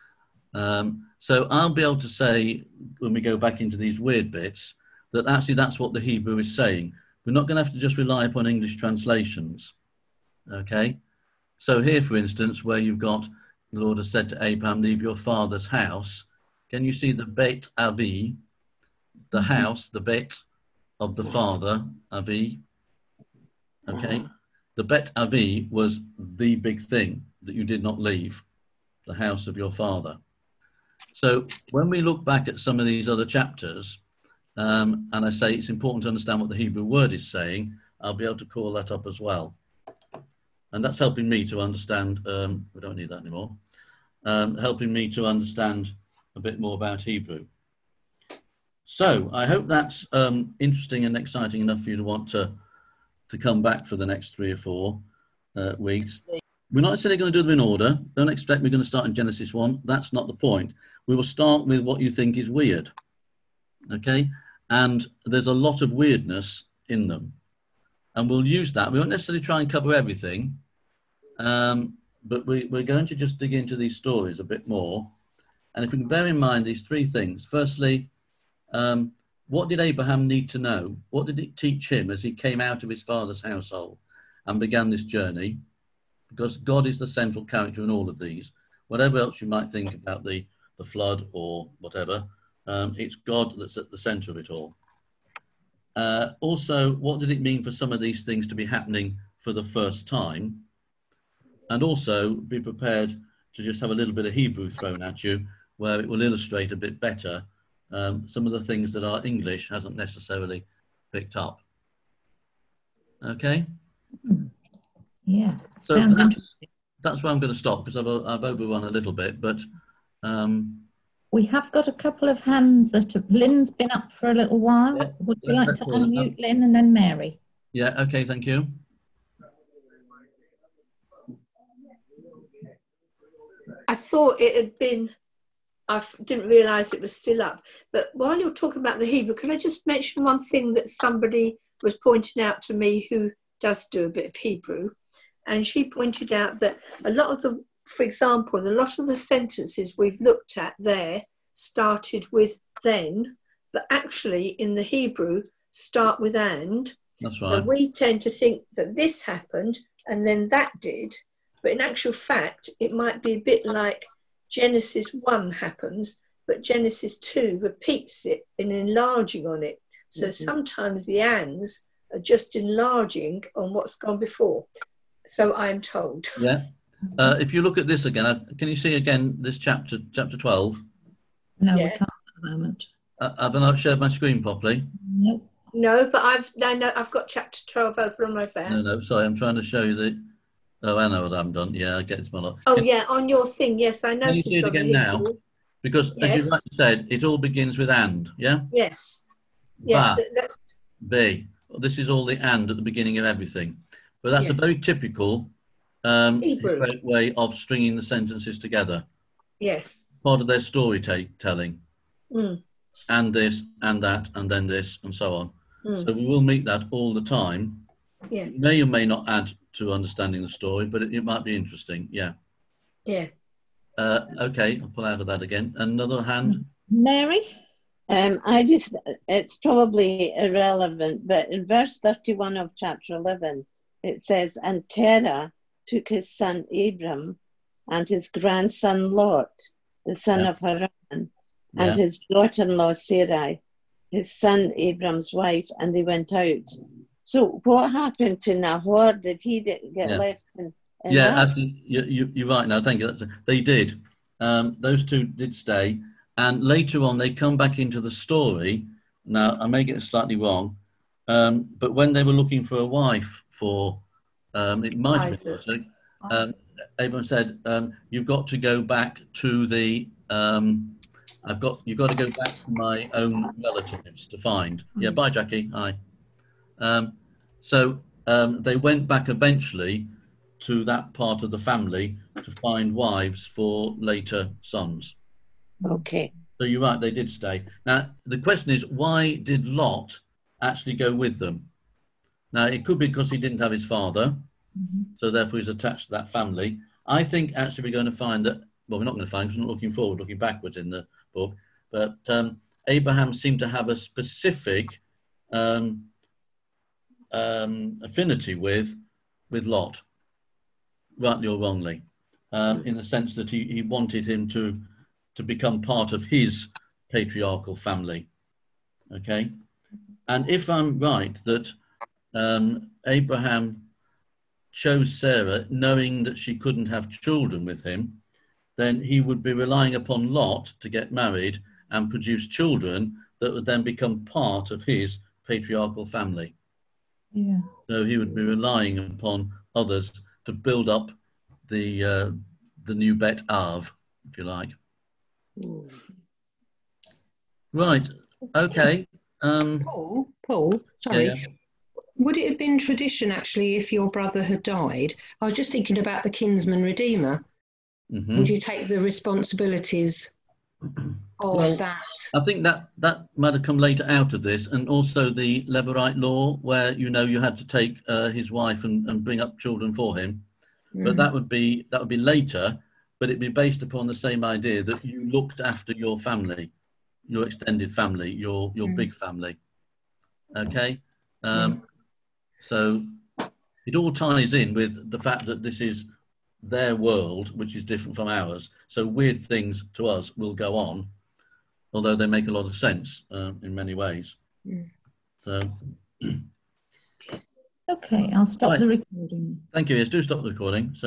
So I'll be able to say, when we go back into these weird bits, that actually that's what the Hebrew is saying. We're not going to have to just rely upon English translations. Okay? So here, for instance, where you've got, the Lord has said to Abraham, leave your father's house. Can you see the Bet Avi, the house, the Bet of the father, Avi? Okay? The Bet Avi was the big thing that you did not leave, the house of your father. So when we look back at some of these other chapters, and I say it's important to understand what the Hebrew word is saying, I'll be able to call that up as well. And that's helping me to understand, we don't need that anymore, helping me to understand a bit more about Hebrew. So I hope that's interesting and exciting enough for you to want to come back for the next 3 or 4 weeks. We're not necessarily going to do them in order. Don't expect we're going to start in Genesis 1. That's not the point. We will start with what you think is weird. Okay? And there's a lot of weirdness in them. And we'll use that. We won't necessarily try and cover everything. But we're going to just dig into these stories a bit more. And if we can bear in mind these 3 things. Firstly, what did Abraham need to know? What did it teach him as he came out of his father's household and began this journey? Because God is the central character in all of these. Whatever else you might think about the flood or whatever, it's God that's at the center of it all. Also, what did it mean for some of these things to be happening for the first time? And also be prepared to just have a little bit of Hebrew thrown at you, where it will illustrate a bit better some of the things that our English hasn't necessarily picked up. Okay? Yeah, so sounds interesting. That's where I'm going to stop, because I've overrun a little bit, but we have got a couple of hands that have, Lynn's been up for a little while. Yeah, would you like to unmute Lynn and then Mary? Yeah, okay, thank you. I thought it had been, I didn't realise it was still up. But while you're talking about the Hebrew, can I just mention one thing that somebody was pointing out to me who does do a bit of Hebrew? And she pointed out that a lot of the, for example, a lot of the sentences we've looked at there started with then, but actually in the Hebrew start with and. That's right. So we tend to think that this happened and then that did. But in actual fact, it might be a bit like Genesis 1 happens, but Genesis 2 repeats it in enlarging on it. So sometimes the ands are just enlarging on what's gone before. So I'm told. Yeah. If you look at this again, can you see again this chapter 12? No, we can't at the moment. Have I not shared my screen properly? Nope. No, but I've got chapter 12 open on my back. No, sorry, I'm trying to show you the. Oh, I know what I've done. Yeah, I get it. Oh, yeah, on your thing. Yes, I noticed. Can you see it again now? Because as you rightly said, it all begins with and. Yeah. Yes. Yes. That's B. This is all the and at the beginning of everything. But that's a very typical way of stringing the sentences together. Yes. Part of their storytelling. Mm. And this, and that, and then this, and so on. Mm. So we will meet that all the time. Yeah. It may or may not add to understanding the story, but it might be interesting. Yeah. Yeah. Okay, I'll pull out of that again. Another hand. Mary? It's probably irrelevant, but in verse 31 of chapter 11, it says, and Terah took his son Abram and his grandson Lot, the son of Haran, and his daughter-in-law Sarai, his son Abram's wife, and they went out. So what happened to Nahor? Did he get left in that? Actually, you're right now. Thank you. They did. Those two did stay. And later on, they come back into the story. Now, I may get it slightly wrong, but when they were looking for a wife for, it might have been Isaac, Abraham said, you've got to go back to the, you've got to go back to my own relatives to find. Yeah, bye, Jackie. Hi. So they went back eventually to that part of the family to find wives for later sons. Okay. So you're right, they did stay. Now, the question is, why did Lot actually go with them? Now, it could be because he didn't have his father, so therefore he's attached to that family. I think actually we're going to find that, well, we're not going to find because we're not looking forward, looking backwards in the book, but Abraham seemed to have a specific affinity with Lot, rightly or wrongly, in the sense that he wanted him to become part of his patriarchal family. Okay, and if I'm right that Abraham chose Sarah knowing that she couldn't have children with him, then he would be relying upon Lot to get married and produce children that would then become part of his patriarchal family. Yeah. So he would be relying upon others to build up the new Bet Av, if you like. Right. Okay. Paul, sorry. Yeah. Would it have been tradition actually if your brother had died? I was just thinking about the kinsman redeemer. Would you take the responsibilities of that? I think that might have come later out of this, and also the Levirate law, where you had to take his wife and bring up children for him. But that would be later, but it'd be based upon the same idea that you looked after your family, your extended family, your big family. Okay, so it all ties in with the fact that this is their world, which is different from ours. So weird things to us will go on, although they make a lot of sense in many ways. So. Okay, I'll stop the recording. Thank you. Yes, do stop the recording. So